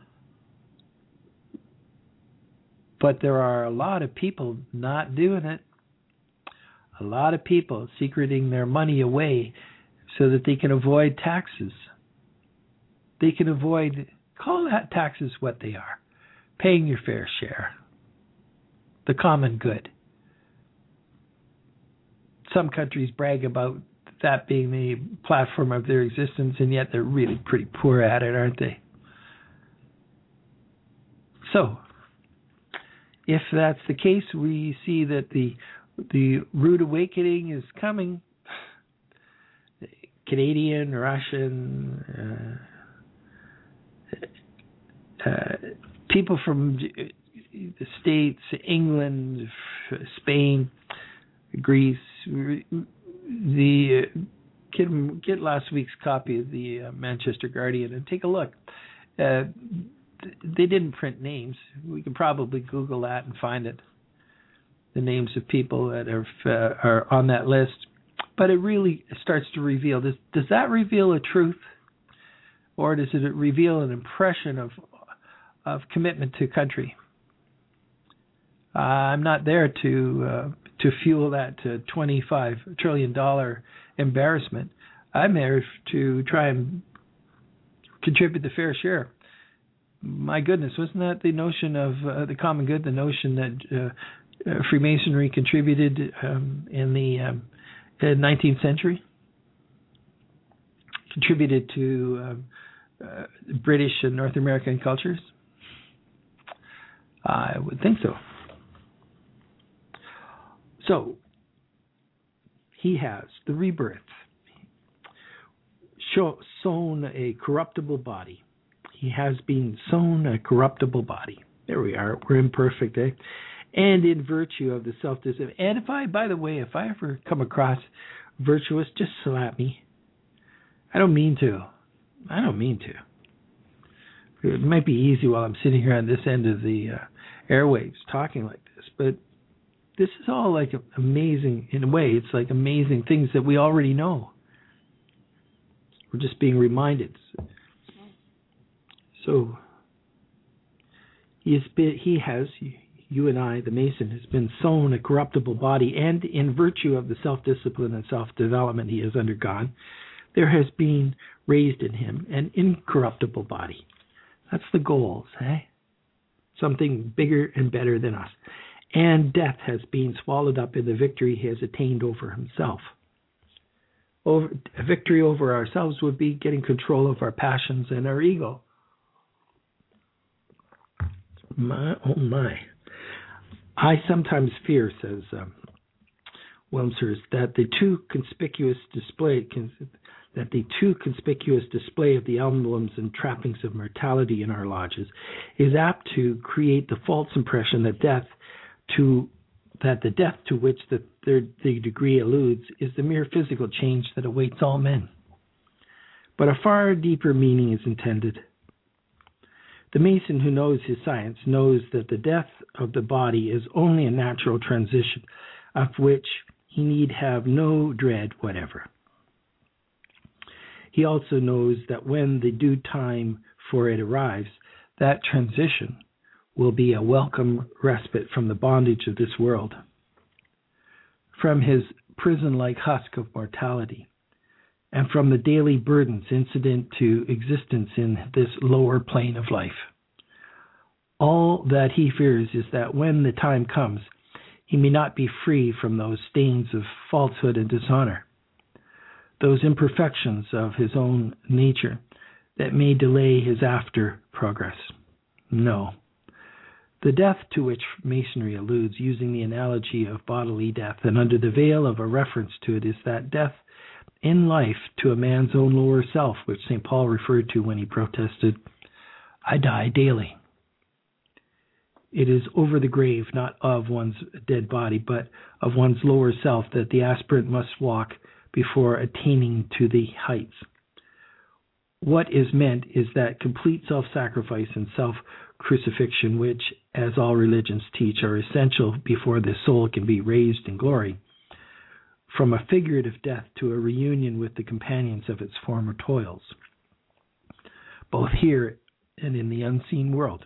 But there are a lot of people not doing it. A lot of people secreting their money away so that they can avoid taxes. They can call that taxes what they are. Paying your fair share. The common good. Some countries brag about that being the platform of their existence, and yet they're really pretty poor at it, aren't they? So, if that's the case, we see that the rude awakening is coming. Canadian, Russian, people from the States, England, Spain, Greece. Get last week's copy of the Manchester Guardian and take a look. They didn't print names. We can probably Google that and find it. The names of people that are on that list. But it really starts to reveal. Does that reveal a truth? Or does it reveal an impression of commitment to country? I'm not there to fuel that $25 trillion embarrassment. I'm there to try and contribute the fair share. My goodness, wasn't that the notion of the common good, the notion that Freemasonry contributed in the 19th century? Contributed to British and North American cultures? I would think so. So, he has the rebirth, sown a corruptible body. He has been sown a corruptible body. There we are. We're imperfect, eh? And in virtue of the self-discipline. And if I ever come across virtuous, just slap me. I don't mean to. It might be easy while I'm sitting here on this end of the airwaves talking like this, but this is all like amazing, in a way, it's like amazing things that we already know. We're just being reminded. So, he has, you and I, the Mason, has been sown a corruptible body, and in virtue of the self-discipline and self-development he has undergone, there has been raised in him an incorruptible body. That's the goals, eh? Something bigger and better than us. And death has been swallowed up in the victory he has attained over himself. A victory over ourselves would be getting control of our passions and our ego. My, oh my. I sometimes fear, says Wilmshurst, that the too conspicuous display of the emblems and trappings of mortality in our lodges is apt to create the false impression that the death to which the third degree alludes is the mere physical change that awaits all men. But a far deeper meaning is intended. The Mason who knows his science knows that the death of the body is only a natural transition, of which he need have no dread whatever. He also knows that when the due time for it arrives, that transition will be a welcome respite from the bondage of this world, from his prison-like husk of mortality, and from the daily burdens incident to existence in this lower plane of life. All that he fears is that when the time comes, he may not be free from those stains of falsehood and dishonor, those imperfections of his own nature that may delay his after progress. No. The death to which Masonry alludes, using the analogy of bodily death, and under the veil of a reference to it, is that death in life to a man's own lower self, which St. Paul referred to when he protested, "I die daily." It is over the grave, not of one's dead body, but of one's lower self, that the aspirant must walk before attaining to the heights. What is meant is that complete self-sacrifice and self-crucifixion, which, as all religions teach, are essential before the soul can be raised in glory, from a figurative death to a reunion with the companions of its former toils, both here and in the unseen world.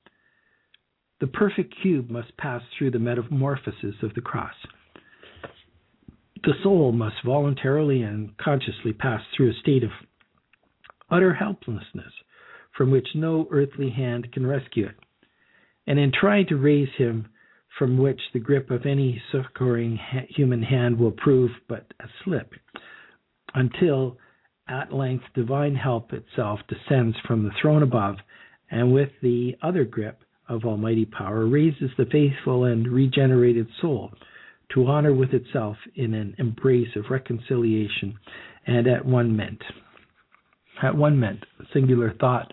The perfect cube must pass through the metamorphosis of the cross. The soul must voluntarily and consciously pass through a state of utter helplessness from which no earthly hand can rescue it, and in trying to raise him from which the grip of any succoring human hand will prove but a slip, until at length divine help itself descends from the throne above, and with the other grip of almighty power raises the faithful and regenerated soul to honor with itself in an embrace of reconciliation and at one ment. At one ment, singular thought.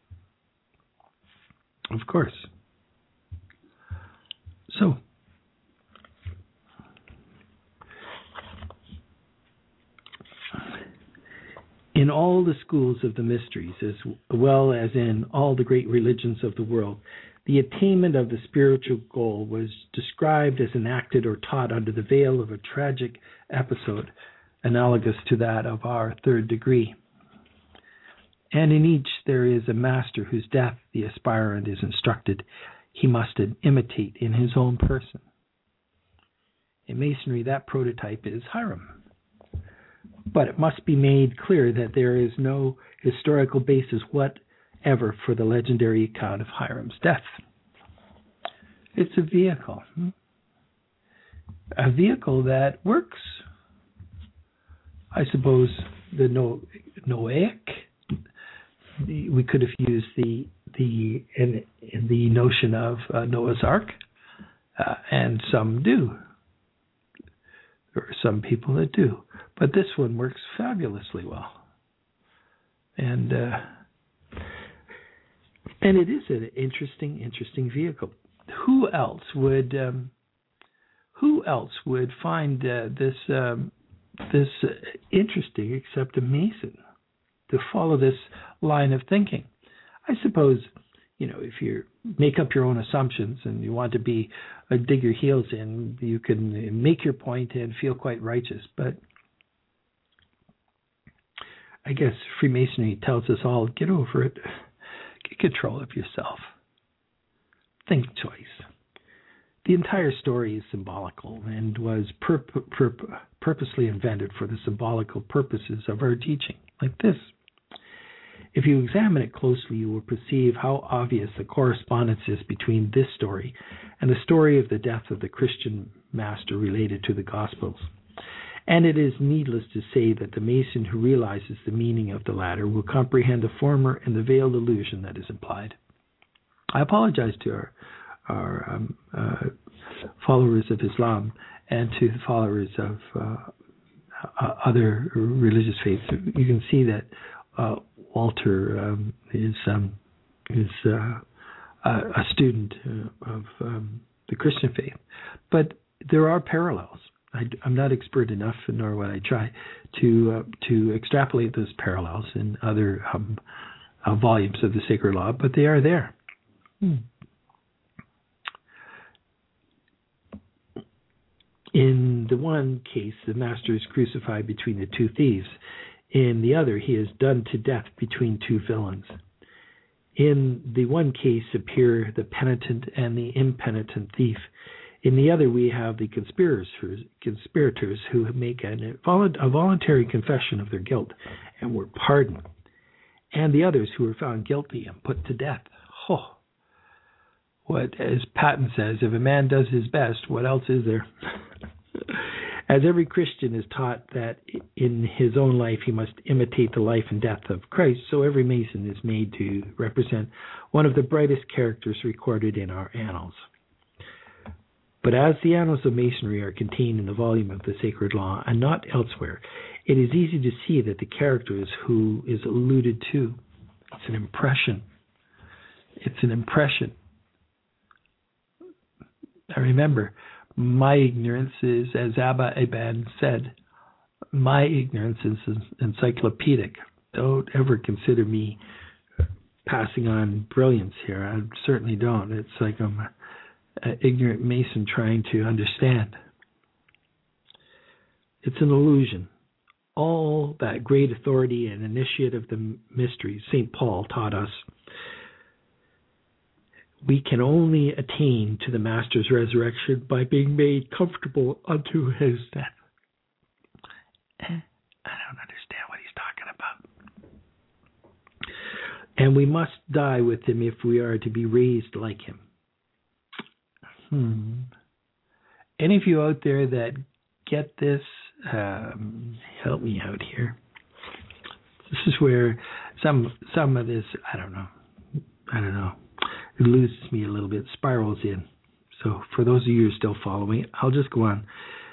Of course. So, in all the schools of the mysteries, as well as in all the great religions of the world, the attainment of the spiritual goal was described as enacted or taught under the veil of a tragic episode analogous to that of our third degree. And in each there is a master whose death the aspirant is instructed he must imitate in his own person. In Masonry, that prototype is Hiram. But it must be made clear that there is no historical basis whatever for the legendary account of Hiram's death. It's a vehicle. A vehicle that works. I suppose the Noahic, we could have used the the notion of Noah's Ark, and some do. There are some people that do, but this one works fabulously well, and it is an interesting vehicle. Who else would find this interesting except a Mason to follow this line of thinking? I suppose, if you make up your own assumptions and you want to dig your heels in, you can make your point and feel quite righteous. But I guess Freemasonry tells us all, get over it. Get control of yourself. Think twice. The entire story is symbolical and was purposely invented for the symbolical purposes of our teaching, like this. If you examine it closely, you will perceive how obvious the correspondence is between this story and the story of the death of the Christian master related to the Gospels. And it is needless to say that the Mason who realizes the meaning of the latter will comprehend the former and the veiled illusion that is implied. I apologize to our followers of Islam and to the followers of other religious faiths. You can see that Walter is a student of the Christian faith, but there are parallels. I'm not expert enough, nor would I try to extrapolate those parallels in other volumes of the Sacred Law, but they are there. In the one case, the master is crucified between the two thieves. In the other, he is done to death between two villains. In the one case appear the penitent and the impenitent thief. In the other, we have the conspirators who make a voluntary confession of their guilt and were pardoned, and the others who were found guilty and put to death. Oh, what, as Patton says, if a man does his best, what else is there? As every Christian is taught that in his own life he must imitate the life and death of Christ, so every Mason is made to represent one of the brightest characters recorded in our annals. But as the annals of Masonry are contained in the volume of the Sacred Law and not elsewhere, it is easy to see that the character who is alluded to. It's an impression. It's an impression. I remember, my ignorance is, as Abba Eban said, my ignorance is encyclopedic. Don't ever consider me passing on brilliance here. I certainly don't. It's like I'm an ignorant Mason trying to understand. It's an illusion. All that great authority and initiate of the mysteries St. Paul taught us, we can only attain to the Master's resurrection by being made comfortable unto his death. I don't understand what he's talking about. And we must die with him if we are to be raised like him. Any of you out there that get this, help me out here. This is where some of this, I don't know. It loses me a little bit, spirals in. So for those of you who are still following, I'll just go on.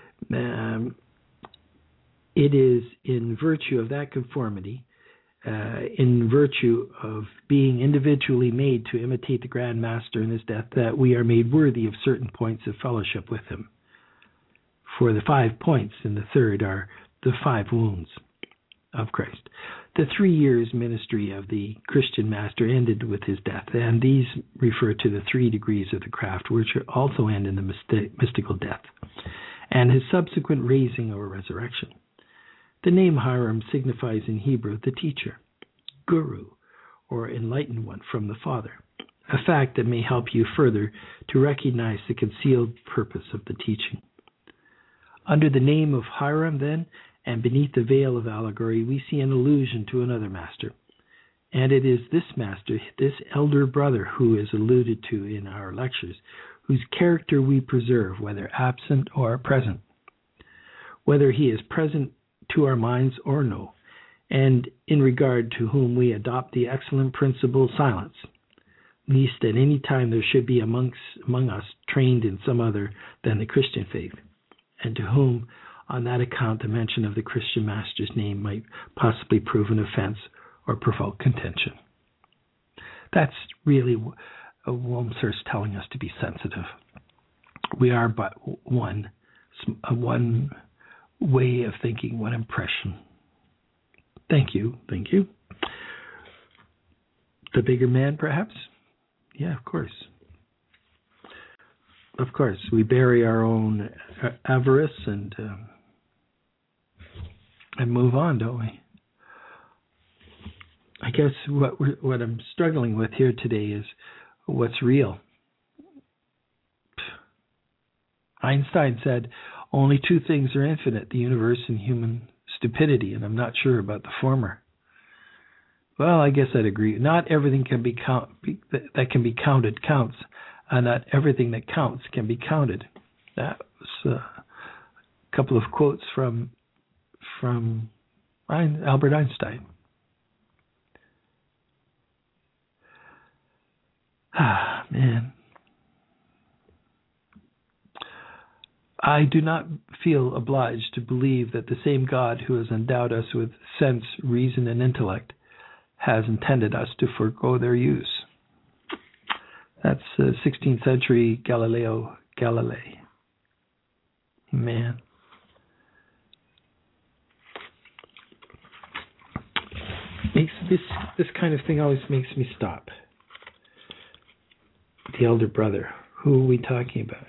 It is in virtue of that conformity, in virtue of being individually made to imitate the Grand Master in his death, that we are made worthy of certain points of fellowship with him. For the 5 points in the third are the 5 wounds of Christ. The 3 years ministry of the Christian Master ended with his death, and these refer to the 3 degrees of the craft, which also end in the mystical death, and his subsequent raising or resurrection. The name Hiram signifies in Hebrew the teacher, guru, or enlightened one from the Father, a fact that may help you further to recognize the concealed purpose of the teaching. Under the name of Hiram, then, and beneath the veil of allegory, we see an allusion to another master. And it is this master, this elder brother, who is alluded to in our lectures, whose character we preserve, whether absent or present, whether he is present to our minds or no, and in regard to whom we adopt the excellent principle silence. least at any time there should be among us trained in some other than the Christian faith, and to whom on that account the mention of the Christian master's name might possibly prove an offense or provoke contention. That's really Wilmshurst telling us to be sensitive. We are but one way of thinking, one impression. Thank you. The bigger man, perhaps? Yeah, of course. Of course, we bury our own avarice and move on, don't we? I guess what I'm struggling with here today is what's real. Einstein said only two things are infinite: the universe and human stupidity, and I'm not sure about the former. Well, I guess I'd agree. Not everything that can be counted counts, and not everything that counts can be counted. That was a couple of quotes from Albert Einstein. Ah, man. I do not feel obliged to believe that the same God who has endowed us with sense, reason, and intellect has intended us to forego their use. That's 16th century Galileo Galilei. Man. This kind of thing always makes me stop. The elder brother. Who are we talking about?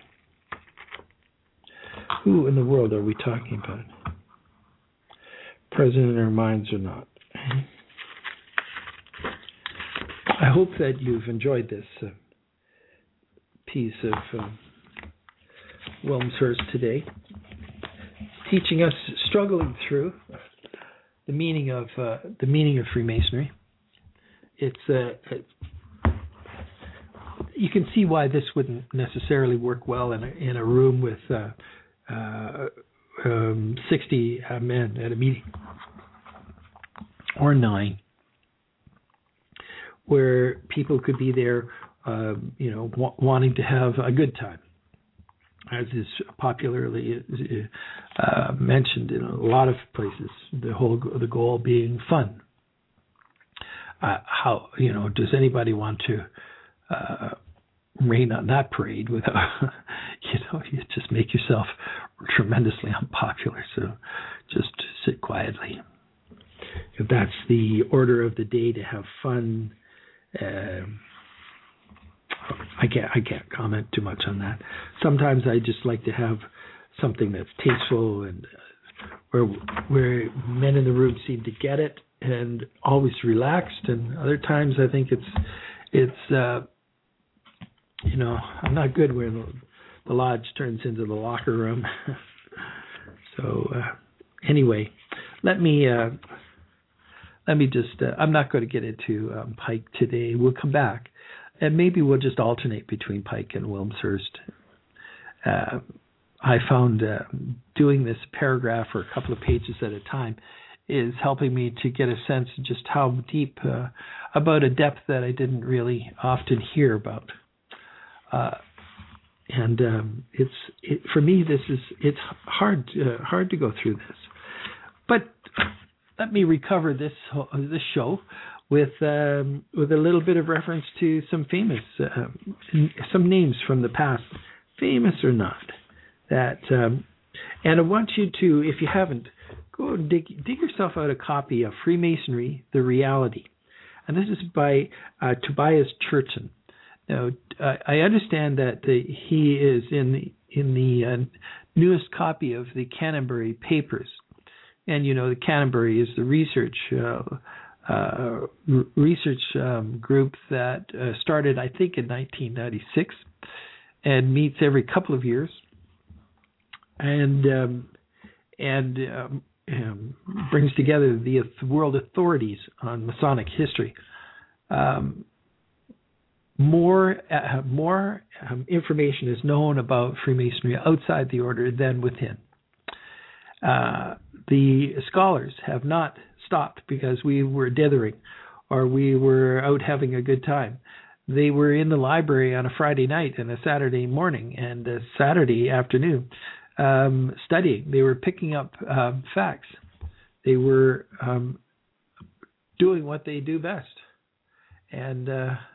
Who in the world are we talking about? Present in our minds or not? I hope that you've enjoyed this piece of Wilmshurst today, teaching us, struggling through the meaning of Freemasonry. It's you can see why this wouldn't necessarily work well in a room with 60 men at a meeting, or 9, where people could be there, wanting to have a good time, as is popularly mentioned in a lot of places. The goal being fun. How does anybody want to rain on that parade without? You just make yourself tremendously unpopular. So just sit quietly. If that's the order of the day, to have fun. I can't comment too much on that. Sometimes I just like to have something that's tasteful and where men in the room seem to get it and always relaxed. And other times I think it's I'm not good where the lodge turns into the locker room. So anyway, let me just. I'm not going to get into Pike today. We'll come back. And maybe we'll just alternate between Pike and Wilmshurst. I found doing this paragraph or a couple of pages at a time is helping me to get a sense of just how deep, about a depth that I didn't really often hear about. For me, it's hard to go through this. But let me recover this show with a little bit of reference to some famous, some names from the past, famous or not. And I want you to, if you haven't, go and dig yourself out a copy of Freemasonry: The Reality, and this is by Tobias Churton. Now, I understand that he is in the newest copy of the Canterbury Papers, and the Canterbury is the research group that started, I think, in 1996, and meets every couple of years, and brings together the world authorities on Masonic history. More information is known about Freemasonry outside the order than within. The scholars have not stopped because we were dithering or we were out having a good time. they were in the library on a Friday night and a Saturday morning and a Saturday afternoon studying. They were picking up facts. They were doing what they do best. And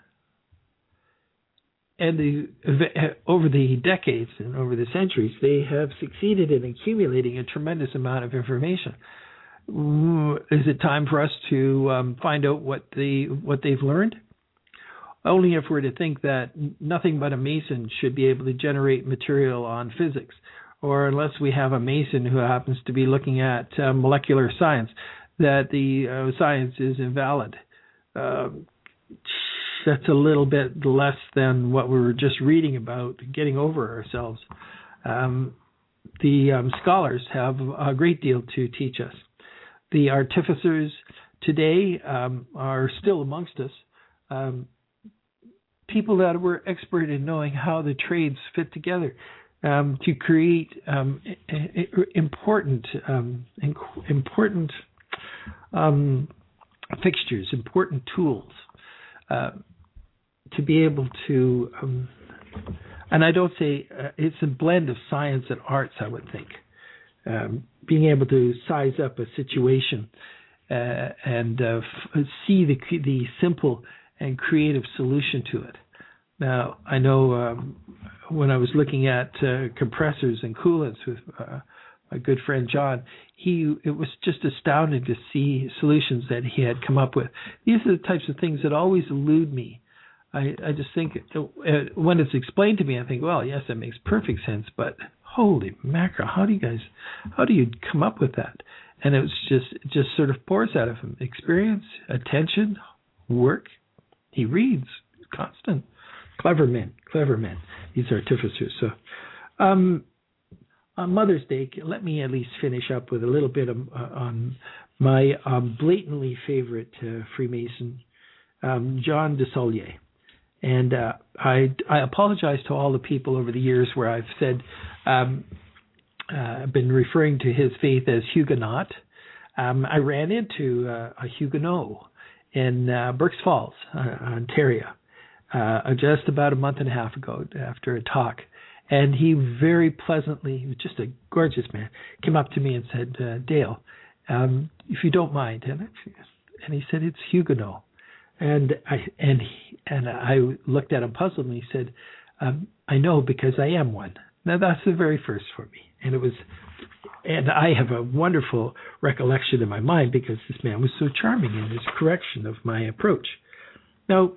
over the decades and over the centuries, they have succeeded in accumulating a tremendous amount of information. Is it time for us to find out what they've learned? Only if we're to think that nothing but a Mason should be able to generate material on physics, or unless we have a Mason who happens to be looking at molecular science, that the science is invalid. That's a little bit less than what we were just reading about, getting over ourselves. The scholars have a great deal to teach us. The artificers today are still amongst us. People that were expert in knowing how the trades fit together to create important fixtures, important tools, to be able to, and I don't say it's a blend of science and arts, I would think. Being able to size up a situation and see the simple and creative solution to it. Now, I know when I was looking at compressors and coolants with my good friend John, it was just astounding to see solutions that he had come up with. These are the types of things that always elude me. I just think when it's explained to me, I think, well, yes, that makes perfect sense, but holy mackerel, how do you come up with that? And it just sort of pours out of him. Experience, attention, work. He reads, constant. Clever men. These artificers. So, on Mother's Day, let me at least finish up with a little bit on my blatantly favorite Freemason, John Desaulniers. And I apologize to all the people over the years where I've said I've been referring to his faith as Huguenot. I ran into a Huguenot in Burk's Falls, Ontario, just about a month and a half ago after a talk. And he very pleasantly, he was just a gorgeous man, came up to me and said, Dale, if you don't mind. And he said, it's Huguenot. And I looked at him puzzled, and he said, I know because I am one. Now that's the very first for me. And I have a wonderful recollection in my mind because this man was so charming in his correction of my approach. Now,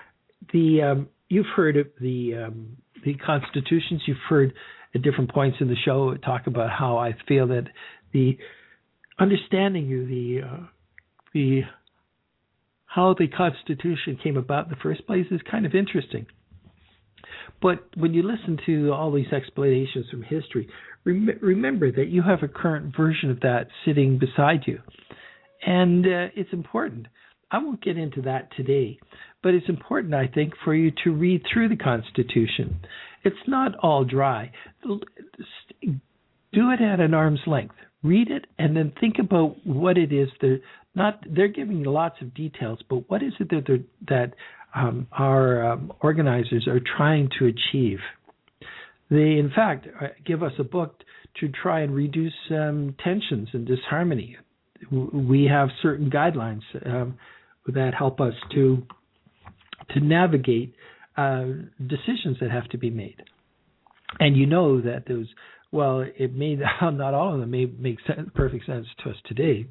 you've heard of the constitutions. You've heard at different points in the show talk about how I feel that the understanding of how the Constitution came about in the first place is kind of interesting. But when you listen to all these explanations from history, remember that you have a current version of that sitting beside you. And it's important. I won't get into that today, but it's important, I think, for you to read through the Constitution. It's not all dry. Do it at an arm's length. Read it and then think about what it is. They're giving you lots of details, but what is it that our organizers are trying to achieve? They, in fact, give us a book to try and reduce tensions and disharmony. We have certain guidelines that help us to navigate decisions that have to be made. And you know that those, well, it may not all of them may make perfect sense to us today,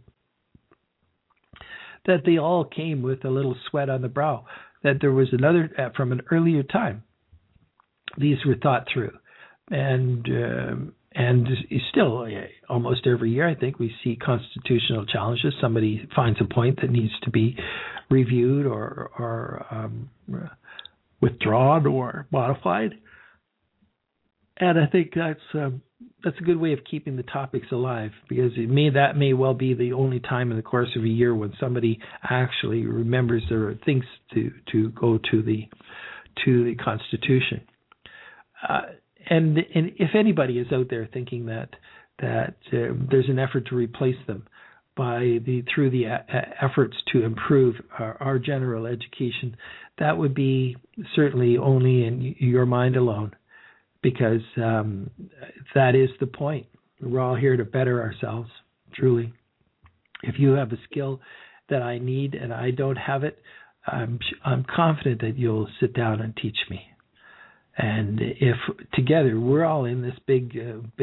that they all came with a little sweat on the brow, that there was another, from an earlier time, these were thought through. And still, almost every year, I think, we see constitutional challenges. Somebody finds a point that needs to be reviewed or withdrawn or modified. And I think that's a good way of keeping the topics alive, because that may well be the only time in the course of a year when somebody actually remembers or thinks to go to the Constitution. And if anybody is out there thinking that there's an effort to replace them, through the efforts to improve our general education, that would be certainly only in your mind alone, because that is the point. We're all here to better ourselves, truly. If you have a skill that I need and I don't have it, I'm confident that you'll sit down and teach me. And if together we're all in this big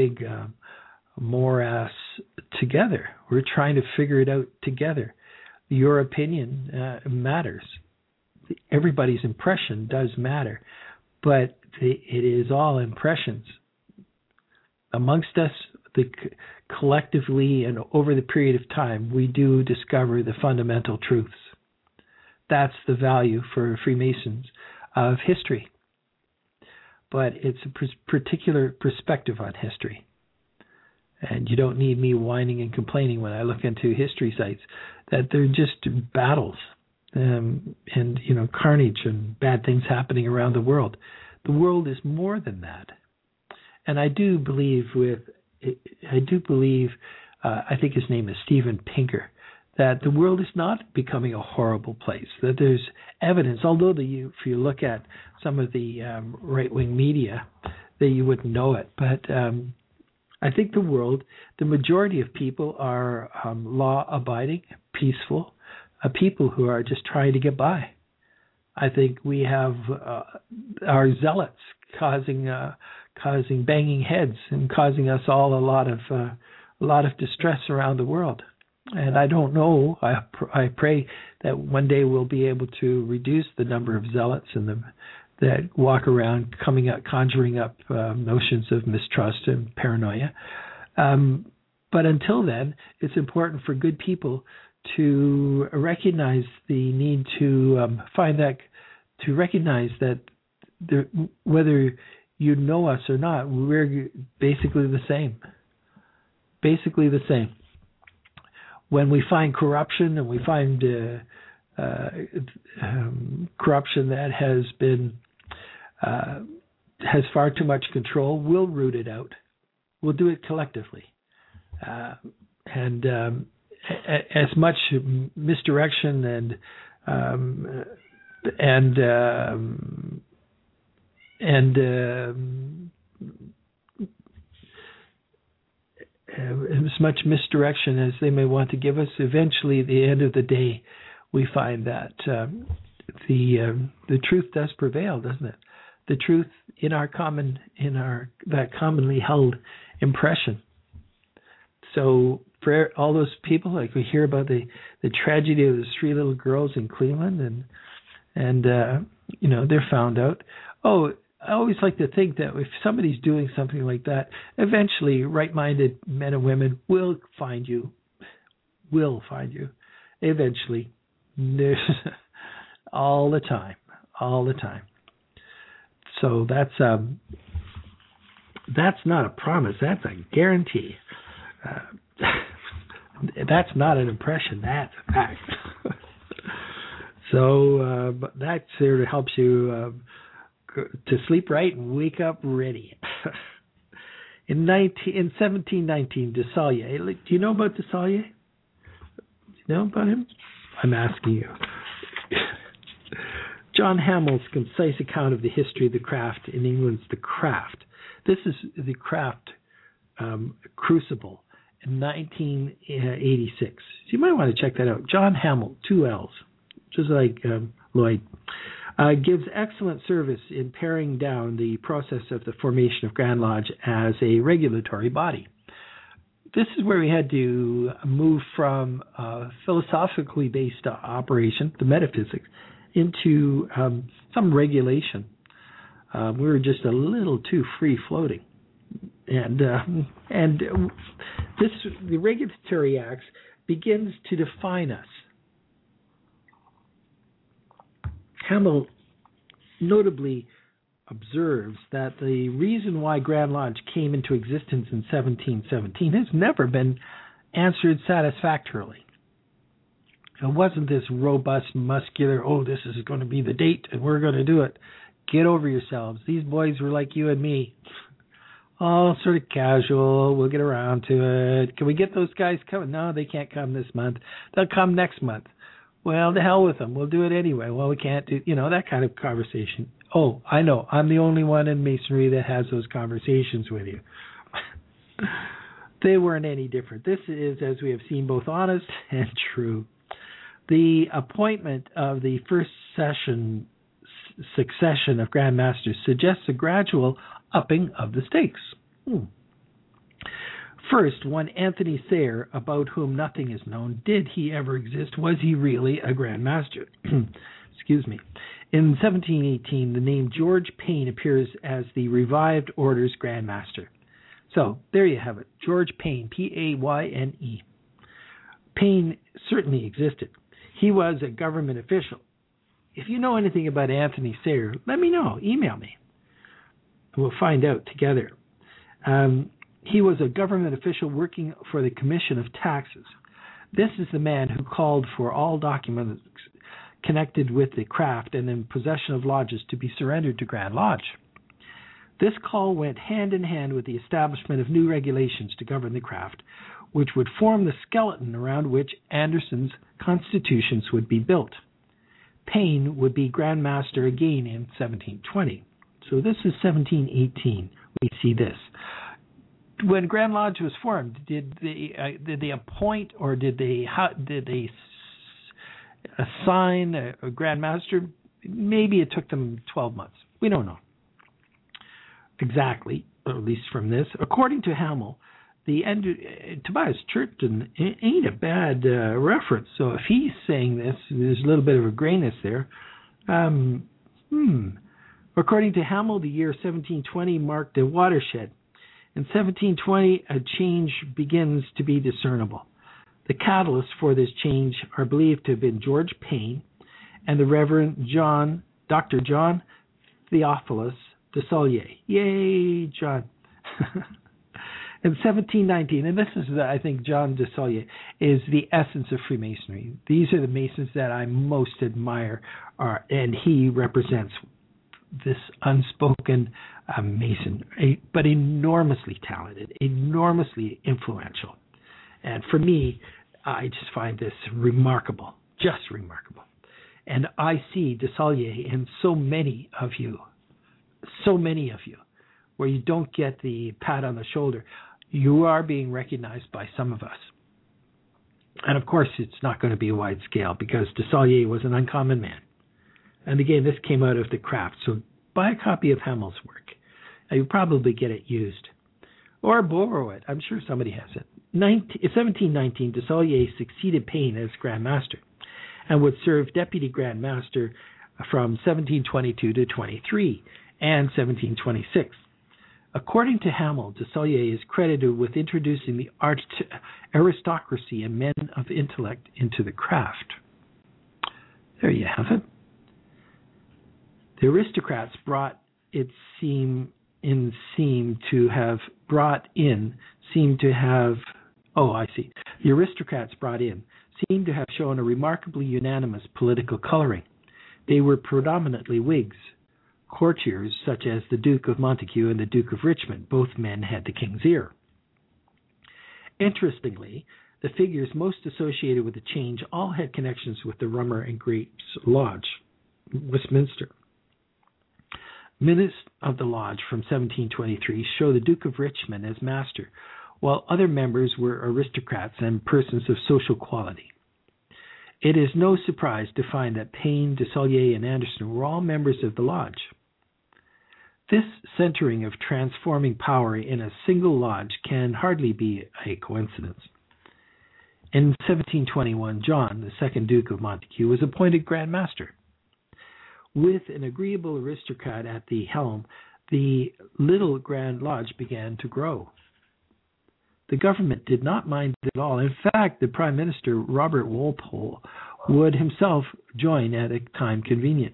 morass together, we're trying to figure it out together. Your opinion matters. Everybody's impression does matter, but it is all impressions. Amongst us, collectively and over the period of time, we do discover the fundamental truths. That's the value for Freemasons of history. But it's a particular perspective on history. And you don't need me whining and complaining when I look into history sites that they're just battles and carnage and bad things happening around the world. The world is more than that. And I do believe I think his name is Steven Pinker, that the world is not becoming a horrible place, that there's evidence, although if you look at some of the right-wing media, that you wouldn't know it. But I think the majority of people are law-abiding, peaceful, people who are just trying to get by. I think we have our zealots causing banging heads and causing us all a lot of distress around the world. And I don't know. I pray that one day we'll be able to reduce the number of zealots and that walk around conjuring up notions of mistrust and paranoia. But until then, it's important for good people to recognize the need to recognize that whether you know us or not, we're basically the same. Basically the same. When we find corruption and we find corruption that has far too much control, we'll root it out. We'll do it collectively. And as much misdirection and as much misdirection as they may want to give us, eventually, at the end of the day, we find that the truth does prevail, doesn't it? The truth in that commonly held impression. So for all those people, like we hear about the tragedy of the 3 little girls in Cleveland, and they're found out. Oh, I always like to think that if somebody's doing something like that, eventually right-minded men and women will find you. Eventually. There's all the time. So that's not a promise. That's a guarantee. That's not an impression. That's a fact. So but that sort of helps you to sleep right and wake up ready. In 1719, Desailly. Do you know about Desailly? Do you know about him? I'm asking you. John Hamill's concise account of the history of the craft in England's The Craft. This is the Craft Crucible in 1986. So you might want to check that out. John Hamill, 2 L's, just like Lloyd. Gives excellent service in paring down the process of the formation of Grand Lodge as a regulatory body. This is where we had to move from a philosophically based operation, the metaphysics, into some regulation. We were just a little too free-floating. And the Regulatory Acts begins to define us. Hamill notably observes that the reason why Grand Lodge came into existence in 1717 has never been answered satisfactorily. It wasn't this robust, muscular, this is going to be the date and we're going to do it. Get over yourselves. These boys were like you and me. all sort of casual. We'll get around to it. Can we get those guys coming? No, they can't come this month. They'll come next month. Well, the hell with them. We'll do it anyway. Well, we can't do, that kind of conversation. Oh, I know. I'm the only one in Masonry that has those conversations with you. They weren't any different. This is, as we have seen, both honest and true. The appointment of the first succession of Grand Masters suggests a gradual upping of the stakes. First, one Anthony Thayer, about whom nothing is known. Did he ever exist? Was he really a Grand Master? Excuse me. In 1718, the name George Payne appears as the revived order's Grand Master. So, there you have it. George Payne, P-A-Y-N-E. Payne certainly existed. He was a government official. If you know anything about Anthony Thayer, let me know. Email me. We'll find out together. He was a government official working for the Commission of Taxes. This is the man who called for all documents connected with the craft and in possession of lodges to be surrendered to Grand Lodge. This call went hand in hand with the establishment of new regulations to govern the craft, which would form the skeleton around which Anderson's constitutions would be built. Payne would be Grand Master again in 1720. So this is 1718. We see this. When Grand Lodge was formed, did they appoint or did they assign a Grand Master? Maybe it took them 12 months. We don't know exactly, or at least from this. According to Hamill, Tobias Churton ain't a bad reference. So if he's saying this, there's a little bit of a grayness there. According to Hamill, the year 1720 marked a watershed. In 1720, a change begins to be discernible. The catalysts for this change are believed to have been George Payne and the Reverend Dr. John Theophilus Desaulniers. Yay, John. In 1719, and this is, I think, John Desaulniers is the essence of Freemasonry. These are the Masons that I most admire, and he represents this unspoken Mason, but enormously talented, enormously influential. And for me, I just find this remarkable, just remarkable. And I see Desaulniers in so many of you, where you don't get the pat on the shoulder. You are being recognized by some of us. And of course, it's not going to be a wide scale because Desaulniers was an uncommon man. And again, this came out of the craft. So buy a copy of Hamill's work. You'll probably get it used. Or borrow it. I'm sure somebody has it. In 1719, Desaulniers succeeded Payne as Grand Master and would serve Deputy Grand Master from 1722 to 23 and 1726. According to Hamill, Desaulniers is credited with introducing the aristocracy and men of intellect into the craft. There you have it. The aristocrats seem to have shown a remarkably unanimous political coloring. They were predominantly Whigs. Courtiers such as the Duke of Montague and the Duke of Richmond, both men had the king's ear. Interestingly, the figures most associated with the change all had connections with the Rummer and Grapes Lodge, Westminster. Minutes of the lodge from 1723 show the Duke of Richmond as master, while other members were aristocrats and persons of social quality. It is no surprise to find that Payne, Desaulniers, and Anderson were all members of the lodge. This centering of transforming power in a single lodge can hardly be a coincidence. In 1721, John, the second Duke of Montague, was appointed Grand Master. With an agreeable aristocrat at the helm, the little Grand Lodge began to grow. The government did not mind it at all. In fact, the Prime Minister, Robert Walpole, would himself join at a time convenient.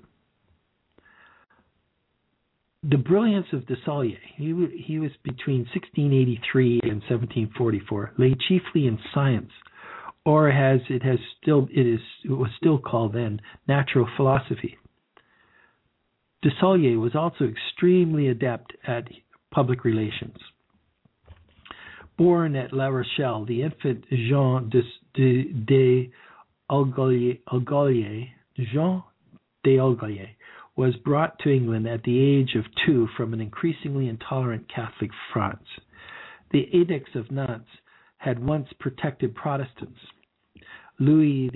The brilliance of Desaulniers, he was between 1683 and 1744, lay chiefly in science, or as it was still called then, natural philosophy. Desaulniers was also extremely adept at public relations. Born at La Rochelle, the infant Jean d'Algolier was brought to England at the age of 2 from an increasingly intolerant Catholic France. The Edicts of Nantes had once protected Protestants. Louis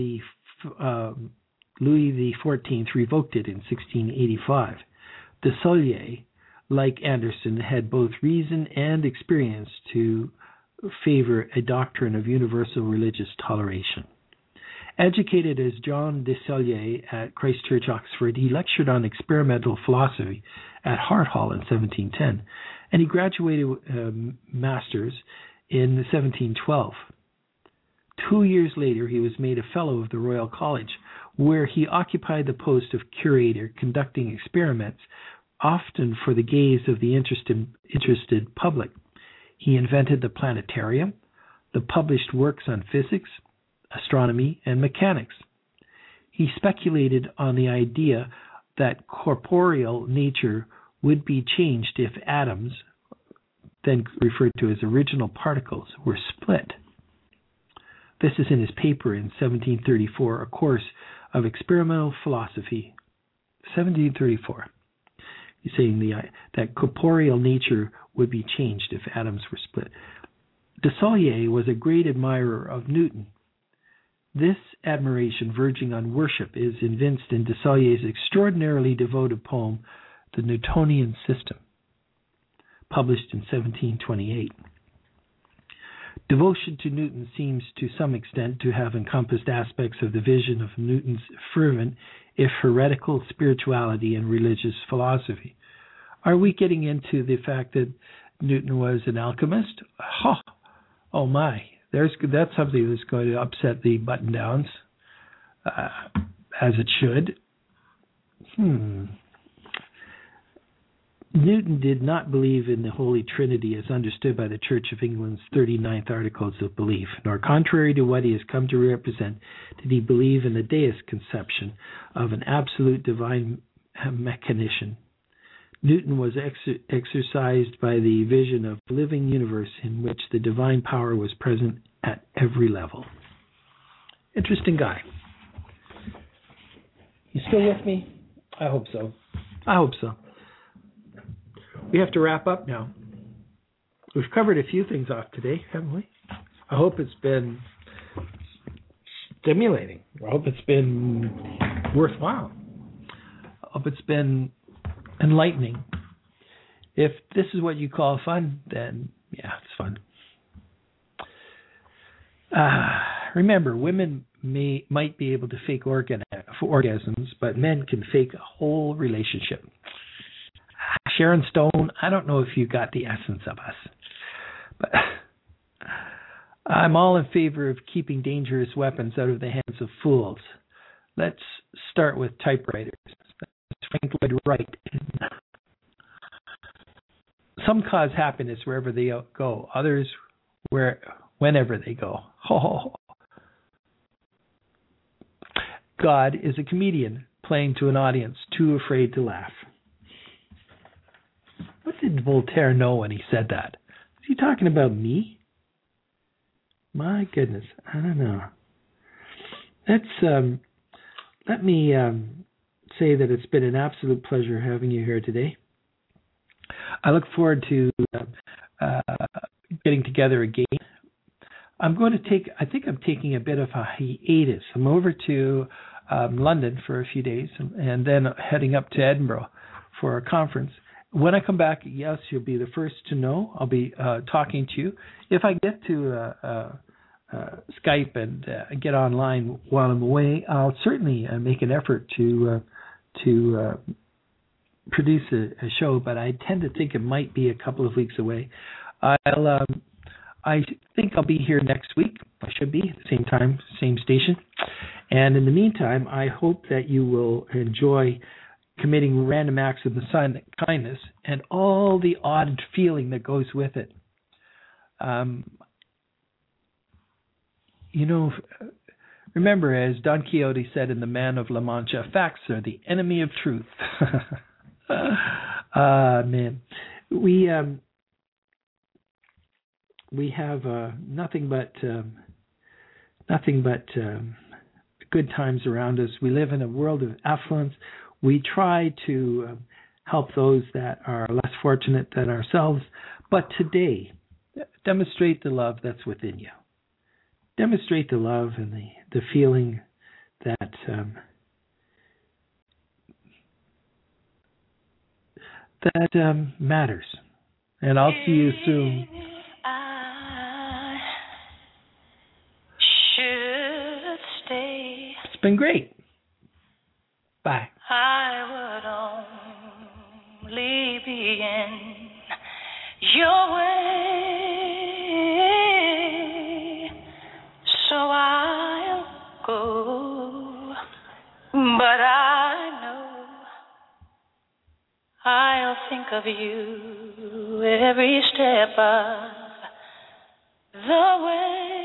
XIV revoked it in 1685. Desailly, like Anderson, had both reason and experience to favor a doctrine of universal religious toleration. Educated as John Desailly at Christ Church, Oxford, he lectured on experimental philosophy at Hart Hall in 1710, and he graduated master's in 1712. 2 years later, he was made a Fellow of the Royal College, where he occupied the post of curator, conducting experiments, often for the gaze of the interested public. He invented the planetarium, the published works on physics, astronomy, and mechanics. He speculated on the idea that corporeal nature would be changed if atoms, then referred to as original particles, were split. This is in his paper in 1734, A Course of Experimental Philosophy, 1734. He's saying that corporeal nature would be changed if atoms were split. Desailly was a great admirer of Newton. This admiration, verging on worship, is evinced in Desailly's extraordinarily devoted poem, The Newtonian System, published in 1728. Devotion to Newton seems to some extent to have encompassed aspects of the vision of Newton's fervent, if heretical, spirituality and religious philosophy. Are we getting into the fact that Newton was an alchemist? Oh my, that's something that's going to upset the button-downs, as it should. Newton did not believe in the Holy Trinity as understood by the Church of England's 39th Articles of Belief, nor, contrary to what he has come to represent, did he believe in the deist conception of an absolute divine mechanician. Newton was exercised by the vision of a living universe in which the divine power was present at every level. Interesting guy. You still with me? I hope so. We have to wrap up now. We've covered a few things off today, haven't we? I hope it's been stimulating. I hope it's been worthwhile. I hope it's been enlightening. If this is what you call fun, then yeah, it's fun. Remember, women might be able to fake orgasms, but men can fake a whole relationship. Sharon Stone, I don't know if you got the essence of us, but I'm all in favor of keeping dangerous weapons out of the hands of fools. Let's start with typewriters. Frank Lloyd Wright. Some cause happiness wherever they go, others whenever they go. God is a comedian playing to an audience too afraid to laugh. What did Voltaire know when he said that? Is he talking about me? My goodness, I don't know. Let me say that it's been an absolute pleasure having you here today. I look forward to getting together again. I think I'm taking a bit of a hiatus. I'm over to London for a few days and then heading up to Edinburgh for a conference. When I come back, yes, you'll be the first to know. I'll be talking to you. If I get to Skype and get online while I'm away, I'll certainly make an effort to produce a show, but I tend to think it might be a couple of weeks away. I think I'll be here next week. I should be, same time, same station. And in the meantime, I hope that you will enjoy committing random acts of kindness and all the odd feeling that goes with it. Remember, as Don Quixote said in The Man of La Mancha, facts are the enemy of truth. Man. we have nothing but good times around us. We live in a world of affluence. We try to help those that are less fortunate than ourselves. But today, demonstrate the love that's within you. Demonstrate the love and the feeling that matters. And I'll see you soon. I should stay. It's been great. Bye. I would only be in your way, so I'll go. But I know I'll think of you every step of the way.